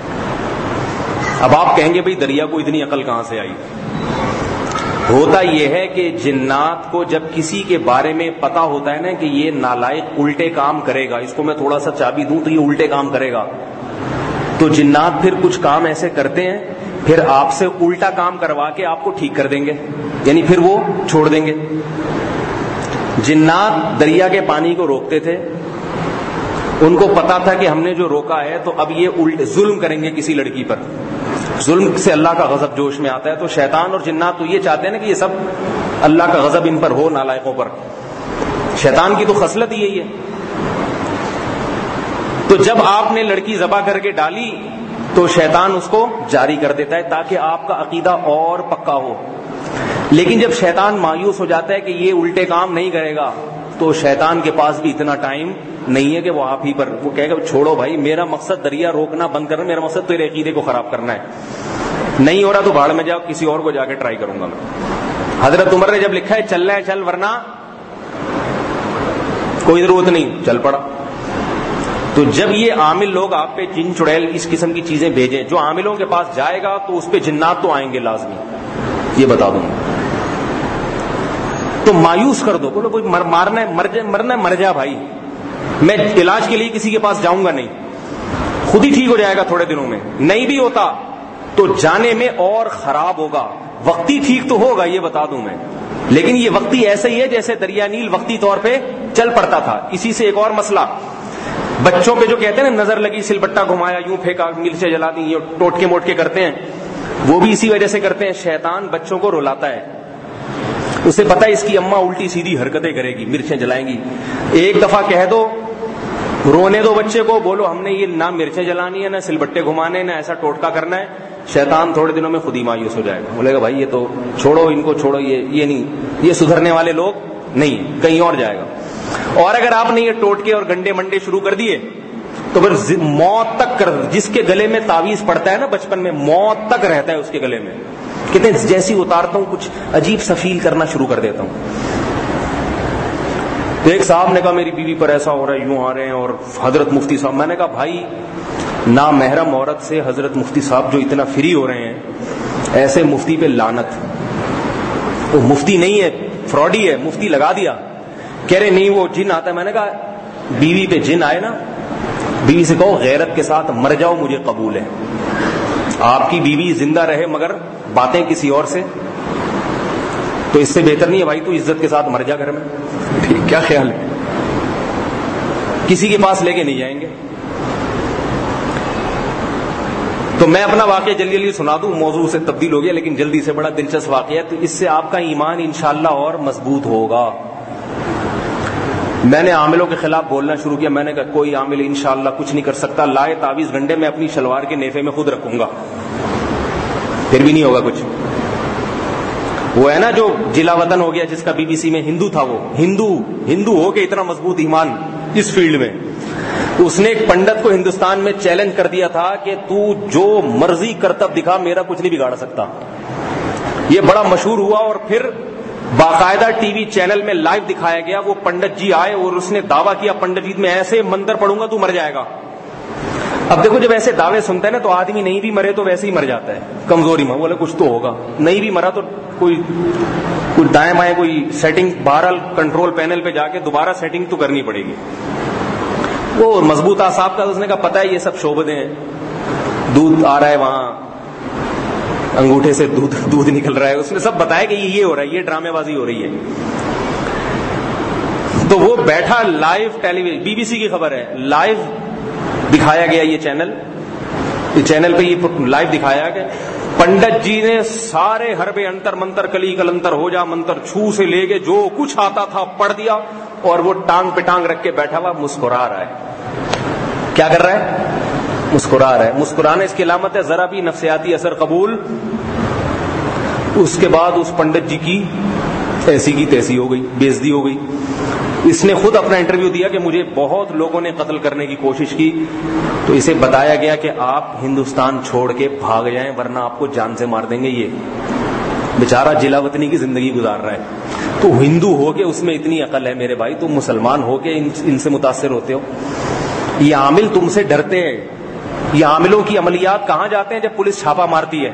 اب آپ کہیں گے بھئی دریا کو اتنی عقل کہاں سے آئی؟ ہوتا یہ ہے کہ جنات کو جب کسی کے بارے میں پتا ہوتا ہے نا کہ یہ نالائق الٹے کام کرے گا، اس کو میں تھوڑا سا چابی دوں تو یہ الٹے کام کرے گا، تو جنات پھر کچھ کام ایسے کرتے ہیں، پھر آپ سے الٹا کام کروا کے آپ کو ٹھیک کر دیں گے، یعنی پھر وہ چھوڑ دیں گے. جنات دریا کے پانی کو روکتے تھے، ان کو پتا تھا کہ ہم نے جو روکا ہے تو اب یہ ظلم کریں گے کسی لڑکی پر. ظلم سے اللہ کا غضب جوش میں آتا ہے، تو شیطان اور جنات تو یہ چاہتے ہیں نا کہ یہ سب اللہ کا غضب ان پر ہو، نالائقوں پر. شیطان کی تو خصلت یہی ہے. تو جب آپ نے لڑکی ذبح کر کے ڈالی تو شیطان اس کو جاری کر دیتا ہے تاکہ آپ کا عقیدہ اور پکا ہو. لیکن جب شیطان مایوس ہو جاتا ہے کہ یہ الٹے کام نہیں کرے گا تو شیطان کے پاس بھی اتنا ٹائم نہیں ہے کہ وہ آپ ہی پر وہ کہے گا چھوڑو بھائی، میرا مقصد دریا روکنا بند کرنا، میرا مقصد تیرے عقیدے کو خراب کرنا ہے، نہیں ہو رہا تو بھاڑ میں جاؤ، کسی اور کو جا کے ٹرائی کروں گا میں. حضرت عمر نے جب لکھا ہے چلنا ہے چل ورنہ کوئی ضرورت نہیں، چل پڑا. تو جب یہ عامل لوگ آپ پہ جن چڑیل اس قسم کی چیزیں بھیجیں، جو عاملوں کے پاس جائے گا تو اس پہ جنات تو آئیں گے لازمی، یہ بتا دوں. تو مایوس کر دو، بولو کوئی مرنا ہے مر جا بھائی، میں علاج کے لیے کسی کے پاس جاؤں گا نہیں، خود ہی ٹھیک ہو جائے گا تھوڑے دنوں میں. نہیں بھی ہوتا تو جانے میں اور خراب ہوگا. وقتی ٹھیک تو ہوگا یہ بتا دوں میں، لیکن یہ وقتی ایسا ہی ہے جیسے دریا نیل وقتی طور پہ چل پڑتا تھا. اسی سے ایک اور مسئلہ، بچوں پہ جو کہتے ہیں نا نظر لگی سل بٹا گھمایا یوں پھینکا مرچیں جلا دی، یہ ٹوٹکے موٹکے کرتے ہیں، وہ بھی اسی وجہ سے کرتے ہیں. شیطان بچوں کو رلاتا ہے، اسے پتا ہے اس کی اماں الٹی سیدھی حرکتیں کرے گی، مرچیں جلائیں گی. ایک دفعہ کہہ دو، رونے دو بچے کو، بولو ہم نے یہ نہ مرچیں جلانی ہے نہ سل بٹے گھمانے نہ ایسا ٹوٹکا کرنا ہے. شیطان تھوڑے دنوں میں خود ہی مایوس ہو جائے گا، بولے گا بھائی یہ تو چھوڑو، ان کو چھوڑو، یہ نہیں، یہ سدھرنے والے لوگ نہیں، کہیں اور جائے گا. اور اگر آپ نے یہ ٹوٹکے اور گنڈے منڈے شروع کر دیے تو پھر موت تک کر، جس کے گلے میں تعویذ پڑتا ہے نا بچپن میں، موت تک رہتا ہے اس کے گلے میں. کتنے جیسی اتارتا ہوں کچھ عجیب سا فیل کرنا شروع کر دیتا ہوں. تو ایک صاحب نے کہا میری بیوی پر ایسا ہو رہا ہے، یوں آ رہے ہیں، اور حضرت مفتی صاحب، میں نے کہا بھائی نامحرم عورت سے حضرت مفتی صاحب جو اتنا فری ہو رہے ہیں، ایسے مفتی پہ لعنت. وہ مفتی نہیں ہے، فراڈی ہے، مفتی لگا دیا. کہہ رہے نہیں وہ جن آتا ہے. میں نے کہا بیوی پہ جن آئے نا، بیوی سے کہو غیرت کے ساتھ مر جاؤ مجھے قبول ہے. آپ کی بیوی زندہ رہے مگر باتیں کسی اور سے، تو اس سے بہتر نہیں ہے بھائی تو عزت کے ساتھ مر جا گھر میں. ٹھیک، کیا خیال ہے؟ کسی کے پاس لے کے نہیں جائیں گے. تو میں اپنا واقعہ جلدی جلدی سنا دوں، موضوع سے تبدیل ہو گیا لیکن جلدی سے، بڑا دلچسپ واقعہ ہے. تو اس سے آپ کا ایمان انشاءاللہ اور مضبوط ہوگا. میں نے عاملوں کے خلاف بولنا شروع کیا. میں نے کہا کوئی عامل انشاءاللہ کچھ نہیں کر سکتا, لائے تعویذ گنڈے میں اپنی شلوار کے نیفے میں خود رکھوں گا, پھر بھی نہیں ہوگا کچھ. وہ ہے نا جو جلا وطن ہو گیا جس کا بی بی سی میں ہندو تھا, وہ ہندو ہو کے اتنا مضبوط ایمان اس فیلڈ میں, اس نے ایک پنڈت کو ہندوستان میں چیلنج کر دیا تھا کہ تو جو مرضی کرتب دکھا, میرا کچھ نہیں بگاڑ سکتا. یہ بڑا مشہور ہوا اور پھر باقاعدہ ٹی وی چینل میں لائیو دکھایا گیا. وہ پنڈت جی آئے اور اس نے دعویٰ کیا پنڈت جی میں ایسے منتر پڑھوں گا تو مر جائے گا. اب دیکھو جب ایسے دعوے سنتے ہیں نا تو آدمی نہیں بھی مرے تو ویسے ہی مر جاتا ہے کمزوری میں, بولے کچھ تو ہوگا, نہیں بھی مرا تو کوئی دائیں بائیں کوئی سیٹنگ بہرحال کنٹرول پینل پہ جا کے دوبارہ سیٹنگ تو کرنی پڑے گی. وہ مضبوط اعصاب کا, اس نے کہا پتہ ہے یہ سب شعبدیں ہیں, دودھ آ رہا ہے وہاں انگوٹھے سے دودھ نکل رہا ہے, اس نے سب بتایا کہ یہ ہو رہا ہے, یہ ڈرامے بازی ہو رہی ہے. تو وہ بیٹھا live television, B B C کی خبر ہے, لائیو دکھایا گیا یہ چینل پہ یہ لائیو دکھایا گیا. پنڈت جی نے سارے حربے انتر منتر کلی کلنتر ہو جا منتر چھو سے لے کے جو کچھ آتا تھا پڑھ دیا, اور وہ ٹانگ پہ ٹانگ رکھ کے بیٹھا ہوا مسکرا رہا ہے. کیا کر رہا ہے؟ مسکرا رہا ہے. مسکرانا اس کی علامت ہے, ذرا بھی نفسیاتی اثر قبول. اس کے بعد اس پنڈت جی کی ایسی کی تیسی ہو گئی, بے عزتی ہو گئی. اس نے خود اپنا انٹرویو دیا کہ مجھے بہت لوگوں نے قتل کرنے کی کوشش کی, تو اسے بتایا گیا کہ آپ ہندوستان چھوڑ کے بھاگ جائیں ورنہ آپ کو جان سے مار دیں گے. یہ بیچارہ جلا وطنی کی زندگی گزار رہا ہے. تو ہندو ہو کے اس میں اتنی عقل ہے میرے بھائی, تم مسلمان ہو کے ان سے متاثر ہوتے ہو. یہ عامل تم سے ڈرتے ہیں. یہ عاملوں کی عملیات کہاں جاتے ہیں؟ جب پولیس چھاپا مارتی ہے,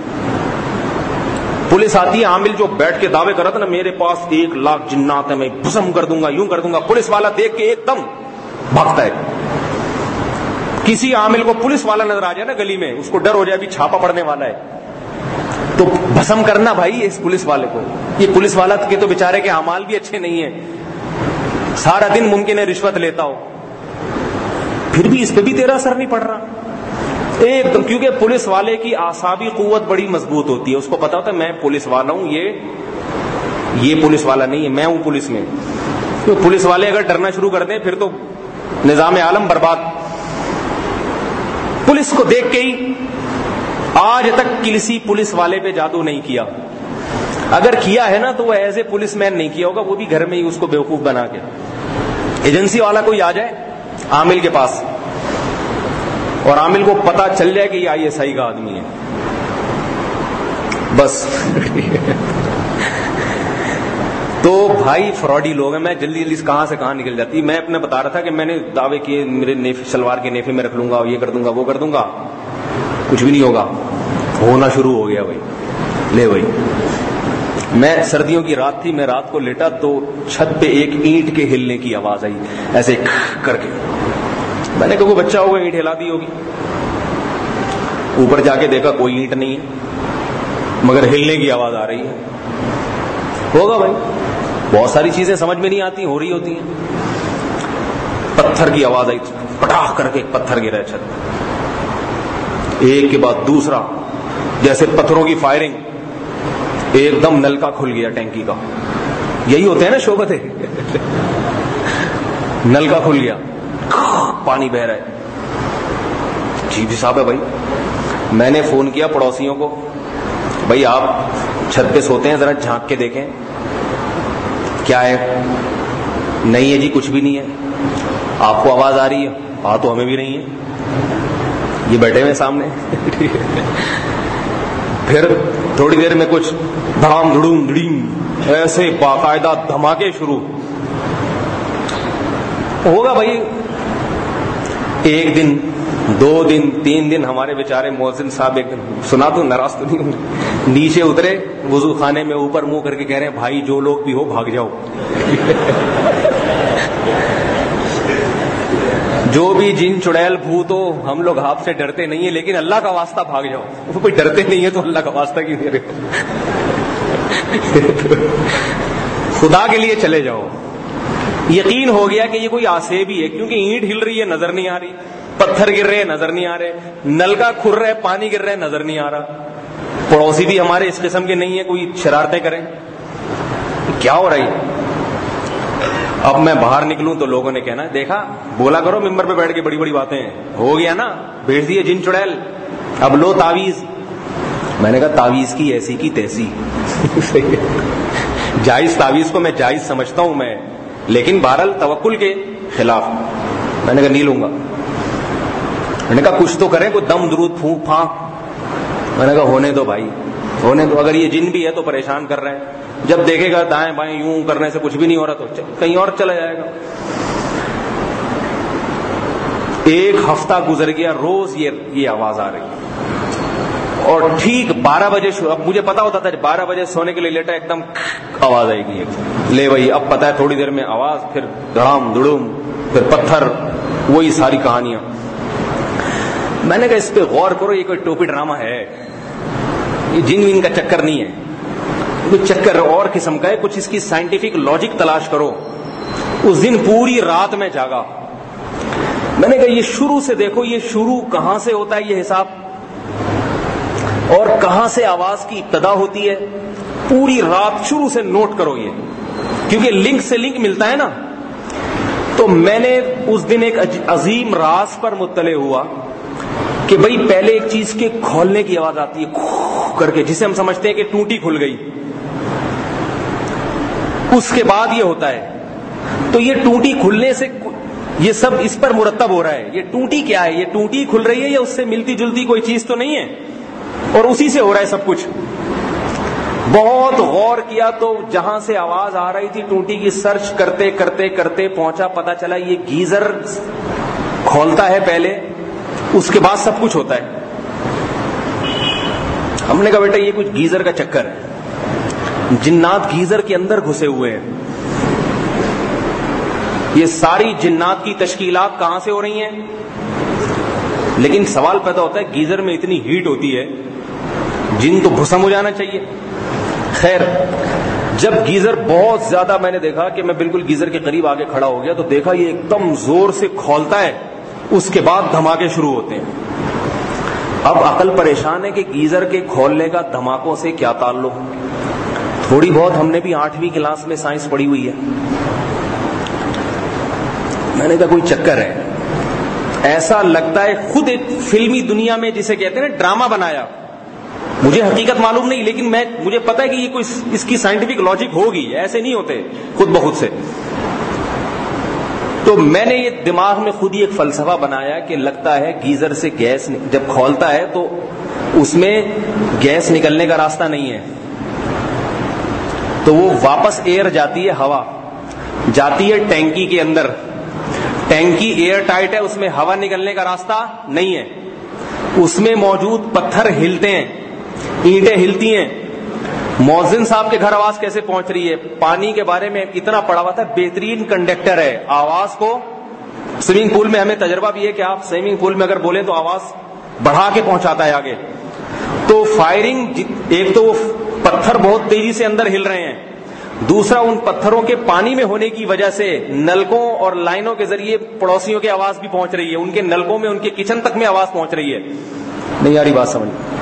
پولیس آتی ہے, عامل جو بیٹھ کے دعوے کرتا نا میرے پاس 1,00,000 جنات ہیں, میں بھسم کر دوں گا, یوں کر دوں گا, پولیس والا دیکھ کے ایک دم بھاگتا ہے. کسی عامل کو پولیس والا نظر آ جائے نا گلی میں, اس کو ڈر ہو جائے ابھی چھاپا پڑنے والا ہے, تو بھسم کرنا بھائی اس پولیس والے کو. یہ پولیس والا کے تو بیچارے کے اعمال بھی اچھے نہیں ہیں, سارا دن ممکن ہے رشوت لیتا ہو, پھر بھی اس پہ بھی تیرا اثر نہیں پڑ رہا ایک دم, کیونکہ پولیس والے کی اعصابی قوت بڑی مضبوط ہوتی ہے. اس کو پتا ہوتا ہے میں پولیس والا ہوں, یہ پولیس والا نہیں ہے, میں ہوں پولیس میں. تو پولیس والے اگر ڈرنا شروع کر دیں پھر تو نظام عالم برباد. پولیس کو دیکھ کے ہی آج تک کسی پولیس والے پہ جادو نہیں کیا. اگر کیا ہے نا تو وہ ایز اے پولیس مین نہیں کیا ہوگا, وہ بھی گھر میں ہی اس کو بیوقوف بنا کے. ایجنسی والا کوئی آ جائے عامل کے پاس اور عامل کو پتا چل جائے کہ یہ ISI کا آدمی ہے, بس تو بھائی فراڈی لوگ ہیں. میں جلدی کہاں سے کہاں نکل جاتی. میں اپنے بتا رہا تھا کہ میں نے دعوے کیے میرے شلوار کے نیفے میں رکھ لوں گا, یہ کر دوں گا, وہ کر دوں گا, کچھ بھی نہیں ہوگا. ہونا شروع ہو گیا بھائی. لے بھائی, میں سردیوں کی رات تھی, میں رات کو لیٹا تو چھت پہ ایک اینٹ کے ہلنے کی آواز آئی ایسے کر کے. میں نے کہا کوئی بچہ ہوگا اینٹ ہلا دی ہوگی. اوپر جا کے دیکھا کوئی اینٹ نہیں ہے مگر ہلنے کی آواز آ رہی ہے. ہوگا بھائی, بہت ساری چیزیں سمجھ میں نہیں آتی, ہو رہی ہوتی ہیں. پتھر کی آواز آئی, پٹاخ کر کے ایک پتھر گرا چھت پہ, ایک کے بعد دوسرا, جیسے پتھروں کی فائرنگ. ایک دم نلکا کھل گیا ٹینکی کا. یہی ہوتے ہیں نا شعبت ہے. نلکا کھل گیا, پانی بہ رہا ہے. جی صاحب ہے بھائی. میں نے فون کیا پڑوسیوں کو, بھائی آپ چھت پہ سوتے ہیں, ذرا جھانک کے دیکھیں کیا ہے. نہیں ہے جی کچھ بھی نہیں ہے. آپ کو آواز آ رہی ہے؟ ہاں تو ہمیں بھی نہیں ہے, یہ بیٹھے ہوئے سامنے. پھر تھوڑی دیر میں کچھ دھام دھڑوم دھڑیم ایسے باقاعدہ دھماکے شروع. ہوگا بھائی, ایک دن, 2 دن, 3 دن. ہمارے بیچارے مؤذن صاحب ایک دن سنا تو ناراض تو نہیں ہوں, نیچے اترے وضو خانے میں, اوپر منہ کر کے کہہ رہے ہیں بھائی جو لوگ بھی ہو بھاگ جاؤ. جو بھی جن چڑیل بھوت ہو, ہم لوگ آپ سے ڈرتے نہیں ہیں, لیکن اللہ کا واسطہ بھاگ جاؤ. وہ کوئی ڈرتے نہیں ہے تو اللہ کا واسطہ کیوں دے رہے, خدا کے لیے چلے جاؤ. یقین ہو گیا کہ یہ کوئی آسیب ہی ہے, کیونکہ اینٹ ہل رہی ہے نظر نہیں آ رہی, پتھر گر رہے ہیں نظر نہیں آ رہے, نلکا کھر رہا ہے پانی گر رہا ہے نظر نہیں آ رہا. پڑوسی بھی ہمارے اس قسم کے نہیں ہیں, کوئی شرارتیں کریں. کیا ہو رہی ہے؟ اب میں باہر نکلوں تو لوگوں نے کہنا دیکھا بولا کرو ممبر پہ بیٹھ کے بڑی بڑی باتیں ہیں, ہو گیا نا, بھیج دیے جن چڑیل, اب لو تعویذ. میں نے کہا تعویذ کی ایسی کی تیسی. جائز تعویذ کو میں جائز سمجھتا ہوں میں, لیکن بہرحال توکل کے خلاف. میں نے کہا نہیں لوں گا. میں نے کہا کچھ تو کریں, کوئی دم درود پھونک پھانک. میں نے کہا ہونے دو بھائی, ہونے دو. اگر یہ جن بھی ہے تو پریشان کر رہے ہیں, جب دیکھے گا دائیں بائیں یوں کرنے سے کچھ بھی نہیں ہو رہا تو کہیں اور چلا جائے گا. ایک ہفتہ گزر گیا, روز یہ آواز آ رہی, اور ٹھیک 12 بجے اب مجھے پتا ہوتا تھا 12 بجے سونے کے لیے لیٹا ایک دم آواز آئے گی, لے بھائی اب پتا ہے تھوڑی دیر میں آواز, پھر دھڑام دھڑوم, پھر پتھر, وہی ساری کہانیاں. میں نے کہا اس پہ غور کرو, یہ کوئی ٹوپی ڈرامہ ہے, یہ جن وین کا چکر نہیں ہے, کوئی چکر اور قسم کا ہے, کچھ اس کی سائنٹیفک لاجک تلاش کرو. اس دن پوری رات میں جاگا. میں نے کہا یہ شروع سے دیکھو, یہ شروع کہاں سے ہوتا ہے یہ حساب, اور کہاں سے آواز کی ابتدا ہوتی ہے, پوری رات شروع سے نوٹ کرو یہ, کیونکہ لنک سے لنک ملتا ہے نا. تو میں نے اس دن ایک عظیم راز پر مطلع ہوا کہ بھئی پہلے ایک چیز کے کھولنے کی آواز آتی ہے کر کے, جسے ہم سمجھتے ہیں کہ ٹوٹی کھل گئی, اس کے بعد یہ ہوتا ہے. تو یہ ٹوٹی کھلنے سے یہ سب اس پر مرتب ہو رہا ہے. یہ ٹوٹی کیا ہے, یہ ٹوٹی کھل رہی ہے یا اس سے ملتی جلتی کوئی چیز تو نہیں ہے, اور اسی سے ہو رہا ہے سب کچھ. بہت غور کیا تو جہاں سے آواز آ رہی تھی ٹوٹی کی, سرچ کرتے کرتے کرتے پہنچا, پتا چلا یہ گیزر کھولتا ہے پہلے, اس کے بعد سب کچھ ہوتا ہے. ہم نے کہا بیٹا یہ کچھ گیزر کا چکر ہے, جنات گیزر کے اندر گھسے ہوئے ہیں. یہ ساری جنات کی تشکیلات کہاں سے ہو رہی ہیں؟ لیکن سوال پیدا ہوتا ہے گیزر میں اتنی ہیٹ ہوتی ہے, جن تو بھسم ہو جانا چاہیے. خیر جب گیزر بہت زیادہ, میں نے دیکھا کہ میں بالکل گیزر کے قریب آگے کھڑا ہو گیا تو دیکھا یہ ایک دم زور سے کھولتا ہے, اس کے بعد دھماکے شروع ہوتے ہیں. اب عقل پریشان ہے کہ گیزر کے کھولنے کا دھماکوں سے کیا تعلق. تھوڑی بہت ہم نے بھی 8ویں کلاس میں سائنس پڑھی ہوئی ہے. میں نے کہا کوئی چکر ہے, ایسا لگتا ہے خود ایک فلمی دنیا میں جسے کہتے ہیں نا ڈرامہ بنایا. مجھے حقیقت معلوم نہیں, لیکن مجھے پتا ہے کہ یہ کوئی اس کی سائنٹیفک لاجک ہوگی, ایسے نہیں ہوتے خود بخود سے. تو میں نے یہ دماغ میں خود ہی ایک فلسفہ بنایا کہ لگتا ہے گیزر سے گیس جب کھولتا ہے تو اس میں گیس نکلنے کا راستہ نہیں ہے, تو وہ واپس ایئر جاتی ہے, ہوا جاتی ہے ٹینکی کے اندر. ٹینکی ایئر ٹائٹ ہے, اس میں ہوا نکلنے کا راستہ نہیں ہے. اس میں موجود پتھر ہلتے ہیں, اینٹیں ہلتی ہیں. مؤذن صاحب کے گھر آواز کیسے پہنچ رہی ہے؟ پانی کے بارے میں اتنا پڑا ہوا تھا, بہترین کنڈکٹر ہے آواز کو. سوئمنگ پول میں ہمیں تجربہ بھی ہے کہ آپ سوئمنگ پول میں اگر بولیں تو آواز بڑھا کے پہنچاتا ہے آگے. تو فائرنگ, ایک تو وہ پتھر بہت تیزی سے اندر ہل رہے ہیں, دوسرا ان پتھروں کے پانی میں ہونے کی وجہ سے نلکوں اور لائنوں کے ذریعے پڑوسیوں کی آواز بھی پہنچ رہی ہے, ان کے نلکوں میں, ان کے کچن تک میں آواز پہنچ رہی ہے. نہیں آ رہی بات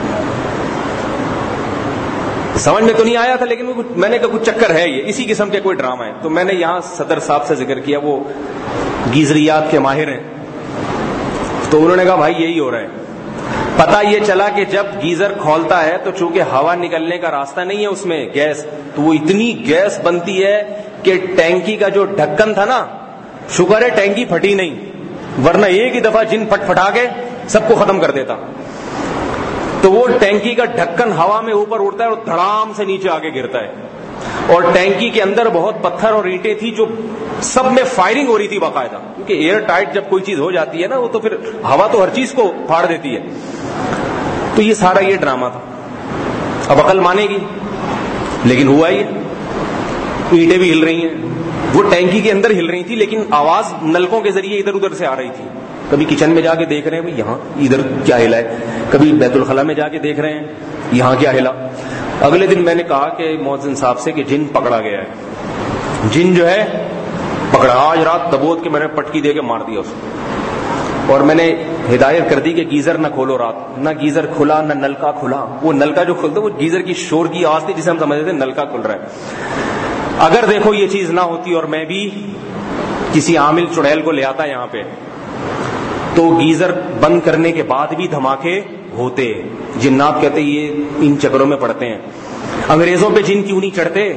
سمجھ میں تو نہیں آیا تھا, لیکن میں نے کہا کچھ چکر ہے, یہ اسی قسم کے کوئی ڈرامہ ہے. تو میں نے یہاں صدر صاحب سے ذکر کیا, وہ گیزریات کے ماہر ہیں, تو انہوں نے کہا بھائی یہی ہو رہا ہے. پتا یہ چلا کہ جب گیزر کھولتا ہے تو چونکہ ہوا نکلنے کا راستہ نہیں ہے اس میں گیس, تو وہ اتنی گیس بنتی ہے کہ ٹینکی کا جو ڈھکن تھا نا, شکر ہے ٹینکی پھٹی نہیں, ورنہ ایک ہی دفعہ جن پھٹا کے سب کو ختم کر دیتا. تو وہ ٹینکی کا ڈھکن ہوا میں اوپر اڑتا ہے اور دھڑام سے نیچے آگے گرتا ہے. اور ٹینکی کے اندر بہت پتھر اور اینٹیں تھی جو سب میں فائرنگ ہو رہی تھی باقاعدہ, کیونکہ ایئر ٹائٹ جب کوئی چیز ہو جاتی ہے نا وہ تو پھر ہوا تو ہر چیز کو پھاڑ دیتی ہے. تو یہ سارا یہ ڈرامہ تھا. اب عقل مانے گی, لیکن ہوا یہ, اینٹیں بھی ہل رہی ہیں, وہ ٹینکی کے اندر ہل رہی تھی, لیکن آواز نلکوں کے ذریعے ادھر ادھر سے آ رہی تھی. کبھی کچن میں جا کے دیکھ رہے ہیں یہاں ادھر کیا ہلا ہے, کبھی بیت الخلا میں جا کے دیکھ رہے ہیں یہاں کیا ہلا. اگلے دن میں نے کہا کہ مؤذن صاحب سے کہ جن پکڑا گیا ہے, جن جو ہے پکڑا. آج رات دبوت کے میں نے پٹکی دے کے مار دیا اس کو, اور میں نے ہدایت کر دی کہ گیزر نہ کھولو رات. نہ گیزر کھلا نہ نلکا کھلا. وہ نلکا جو کھلتا وہ گیزر کی شور کی آواز تھی جسے ہم سمجھتے تھے نلکا کھل رہا ہے. اگر دیکھو یہ چیز نہ ہوتی اور میں بھی کسی عامل چڑیل کو لے آتا یہاں پہ, تو گیزر بند کرنے کے بعد بھی دھماکے ہوتے. جنات کہتے یہ ان چکروں میں پڑتے ہیں. انگریزوں پہ جن کیوں نہیں چڑھتے؟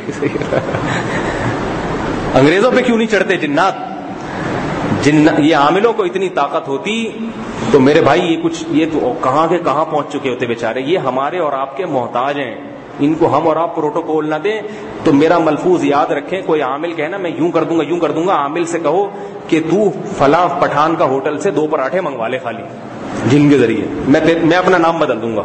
انگریزوں پہ کیوں نہیں چڑھتے جنات؟ یہ عاملوں کو اتنی طاقت ہوتی تو میرے بھائی یہ تو کہاں کے کہاں پہنچ چکے ہوتے بیچارے. یہ ہمارے اور آپ کے محتاج ہیں, ان کو ہم اور آپ پروٹوکول نہ دیں. تو میرا ملفوظ یاد رکھیں, کوئی عامل کہے نا میں یوں کر دوں گا, عامل سے کہو کہ تو فلاں پٹھان کا ہوٹل سے 2 پراٹھے منگوا لے خالی جن کے ذریعے, میں اپنا نام بدل دوں گا,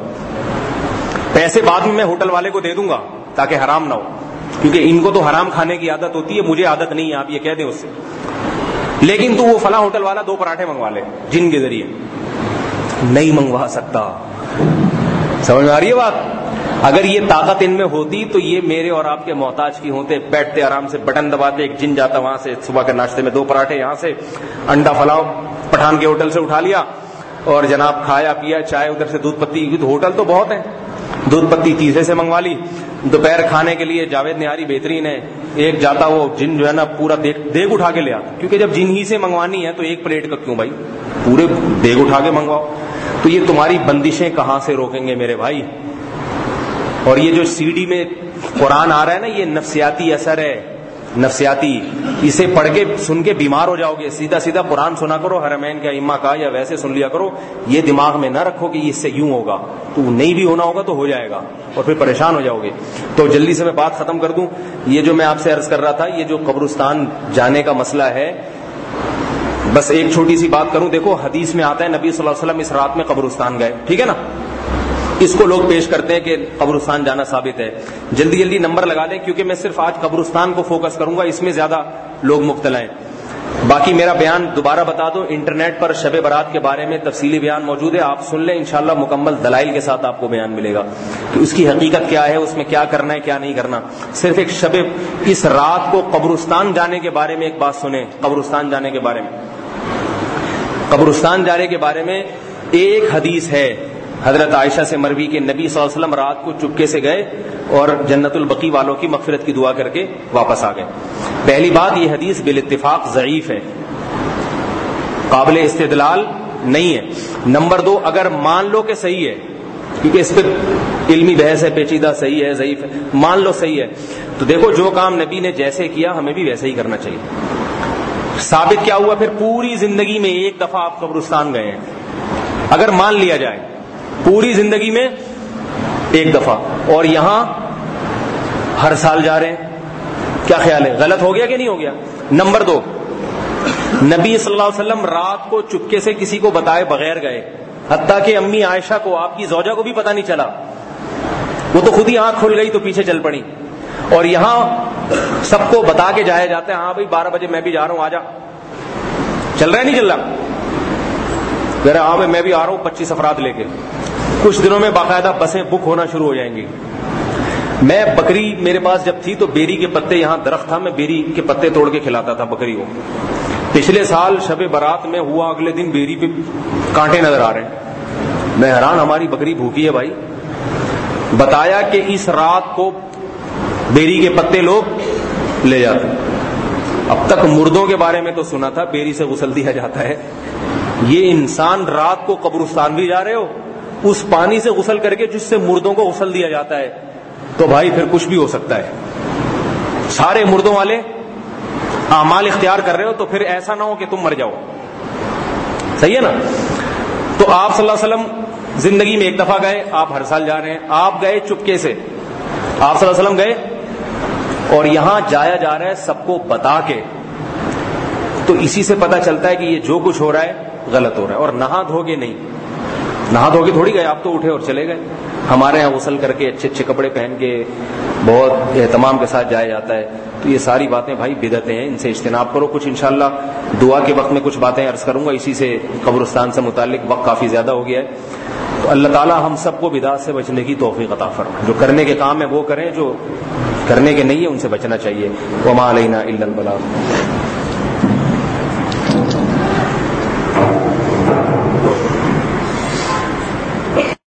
پیسے بعد میں ہوٹل والے کو دے دوں گا تاکہ حرام نہ ہو, کیونکہ ان کو تو حرام کھانے کی عادت ہوتی ہے, مجھے عادت نہیں ہے, آپ یہ کہہ دیں اس سے. لیکن تو وہ فلاں ہوٹل والا 2 پراٹھے منگوا لے جن کے ذریعے. نہیں منگوا سکتا. سمجھ میں آ رہی ہے بات؟ اگر یہ طاقت ان میں ہوتی تو یہ میرے اور آپ کے محتاج کی ہوتے, بیٹھتے آرام سے بٹن دباتے, ایک جن جاتا وہاں سے صبح کے ناشتے میں 2 پراٹھے یہاں سے, انڈا فلاؤ پٹھان کے ہوٹل سے اٹھا لیا, اور جناب کھایا پیا, چائے ادھر سے دودھ پتی, ہوٹل تو بہت ہیں, دودھ پتی تیسرے سے منگوا لی. دوپہر کھانے کے لیے جاوید نہاری بہترین ہے, ایک جاتا وہ جن جو ہے نا پورا دیگ اٹھا کے لے آتا, کیونکہ جب جن ہی سے منگوانی ہے تو 1 پلیٹ کا کیوں بھائی, پورے دیگ اٹھا کے منگواؤ. تو یہ تمہاری بندشیں کہاں سے روکیں گے میرے بھائی؟ اور یہ جو سی ڈی میں قرآن آ رہا ہے نا, یہ نفسیاتی اثر ہے, نفسیاتی. اسے پڑھ کے سن کے بیمار ہو جاؤ گے. سیدھا قرآن سنا کرو حرمین کے ائمہ کا, یا ویسے سن لیا کرو. یہ دماغ میں نہ رکھو کہ اس سے یوں ہوگا, تو نہیں بھی ہونا ہوگا تو ہو جائے گا اور پھر پریشان ہو جاؤ گے. تو جلدی سے میں بات ختم کر دوں. یہ جو میں آپ سے عرض کر رہا تھا, یہ جو قبرستان جانے کا مسئلہ ہے, بس ایک چھوٹی سی بات کروں. دیکھو حدیث میں آتا ہے نبی صلی اللہ علیہ وسلم اس رات میں قبرستان گئے, ٹھیک ہے نا. اس کو لوگ پیش کرتے ہیں کہ قبرستان جانا ثابت ہے. جلدی نمبر لگا دیں, کیونکہ میں صرف آج قبرستان کو فوکس کروں گا, اس میں زیادہ لوگ مبتلا ہیں. باقی میرا بیان دوبارہ بتا دو, انٹرنیٹ پر شب برات کے بارے میں تفصیلی بیان موجود ہے, آپ سن لیں, انشاءاللہ مکمل دلائل کے ساتھ آپ کو بیان ملے گا کہ اس کی حقیقت کیا ہے, اس میں کیا کرنا ہے کیا نہیں کرنا. صرف ایک اس رات کو قبرستان جانے کے بارے میں ایک بات سنیں. قبرستان جانے کے بارے میں ایک حدیث ہے حضرت عائشہ سے مروی کہ نبی صلی اللہ علیہ وسلم رات کو چپکے سے گئے اور جنت البقیع والوں کی مغفرت کی دعا کر کے واپس آ گئے. پہلی بات, یہ حدیث بالاتفاق ضعیف ہے, قابل استدلال نہیں ہے. نمبر 2, اگر مان لو کہ صحیح ہے, کیونکہ اس پہ علمی بحث ہے, پیچیدہ, صحیح ہے ضعیف ہے, مان لو صحیح ہے, تو دیکھو جو کام نبی نے جیسے کیا ہمیں بھی ویسے ہی کرنا چاہیے. ثابت کیا ہوا؟ پھر پوری زندگی میں ایک دفعہ آپ قبرستان گئے ہیں, اگر مان لیا جائے پوری زندگی میں ایک دفعہ, اور یہاں ہر سال جا رہے ہیں, کیا خیال ہے؟ غلط ہو گیا کہ نہیں ہو گیا؟ نمبر 2, نبی صلی اللہ علیہ وسلم رات کو چپکے سے کسی کو بتائے بغیر گئے, حتیٰ کہ امی عائشہ کو, آپ کی زوجہ کو بھی پتہ نہیں چلا, وہ تو خود ہی آنکھ کھل گئی تو پیچھے چل پڑی. اور یہاں سب کو بتا کے جایا جاتا ہے, ہاں بھائی 12 بجے میں بھی جا رہا ہوں, آ جا. چل رہا ہے نہیں چل رہا؟ ذرا ہاں میں بھی آ رہا ہوں 25 افراد لے کے. کچھ دنوں میں باقاعدہ بسیں بک ہونا شروع ہو جائیں گی. میں بکری میرے پاس جب تھی تو بیری کے پتے, یہاں درخت تھا, میں بیری کے پتے توڑ کے کھلاتا تھا بکری کو. پچھلے سال شب برات میں ہوا, اگلے دن بیری پہ کانٹے نظر آ رہے ہیں. میں حیران, ہماری بکری بھوکی ہے بھائی. بتایا کہ اس رات کو بیری کے پتے لوگ لے جاتے. اب تک مردوں کے بارے میں تو سنا تھا بیری سے غسل دیا جاتا ہے, یہ انسان رات کو قبرستان بھی جا رہے ہو, اس پانی سے غسل کر کے جس سے مردوں کو غسل دیا جاتا ہے, تو بھائی پھر کچھ بھی ہو سکتا ہے. سارے مردوں والے اعمال اختیار کر رہے ہو, تو پھر ایسا نہ ہو کہ تم مر جاؤ. صحیح ہے نا؟ تو آپ صلی اللہ علیہ وسلم زندگی میں ایک دفعہ گئے, آپ ہر سال جا رہے ہیں. آپ گئے چپکے سے, آپ صلی اللہ علیہ وسلم گئے, اور یہاں جایا جا رہا ہے سب کو بتا کے, تو اسی سے پتہ چلتا ہے کہ یہ جو کچھ ہو رہا ہے غلط ہو رہا ہے. اور نہا دھو کے نہیں, نہا دھو کے تھوڑی گئے, آپ تو اٹھے اور چلے گئے. ہمارے یہاں غسل کر کے اچھے اچھے کپڑے پہن کے بہت اہتمام کے ساتھ جایا جاتا ہے. تو یہ ساری باتیں بھائی بدعتیں ہیں, ان سے اجتناب کرو. کچھ انشاءاللہ دعا کے وقت میں کچھ باتیں عرض کروں گا, اسی سے قبرستان سے متعلق وقت کافی زیادہ ہو گیا ہے. تو اللہ تعالی ہم سب کو بدعت سے بچنے کی توفیق عطا فرمائے. جو کرنے کے کام ہے وہ کریں, جو کرنے کے نہیں ہے ان سے بچنا چاہیے. وما علینا الا البلاغ.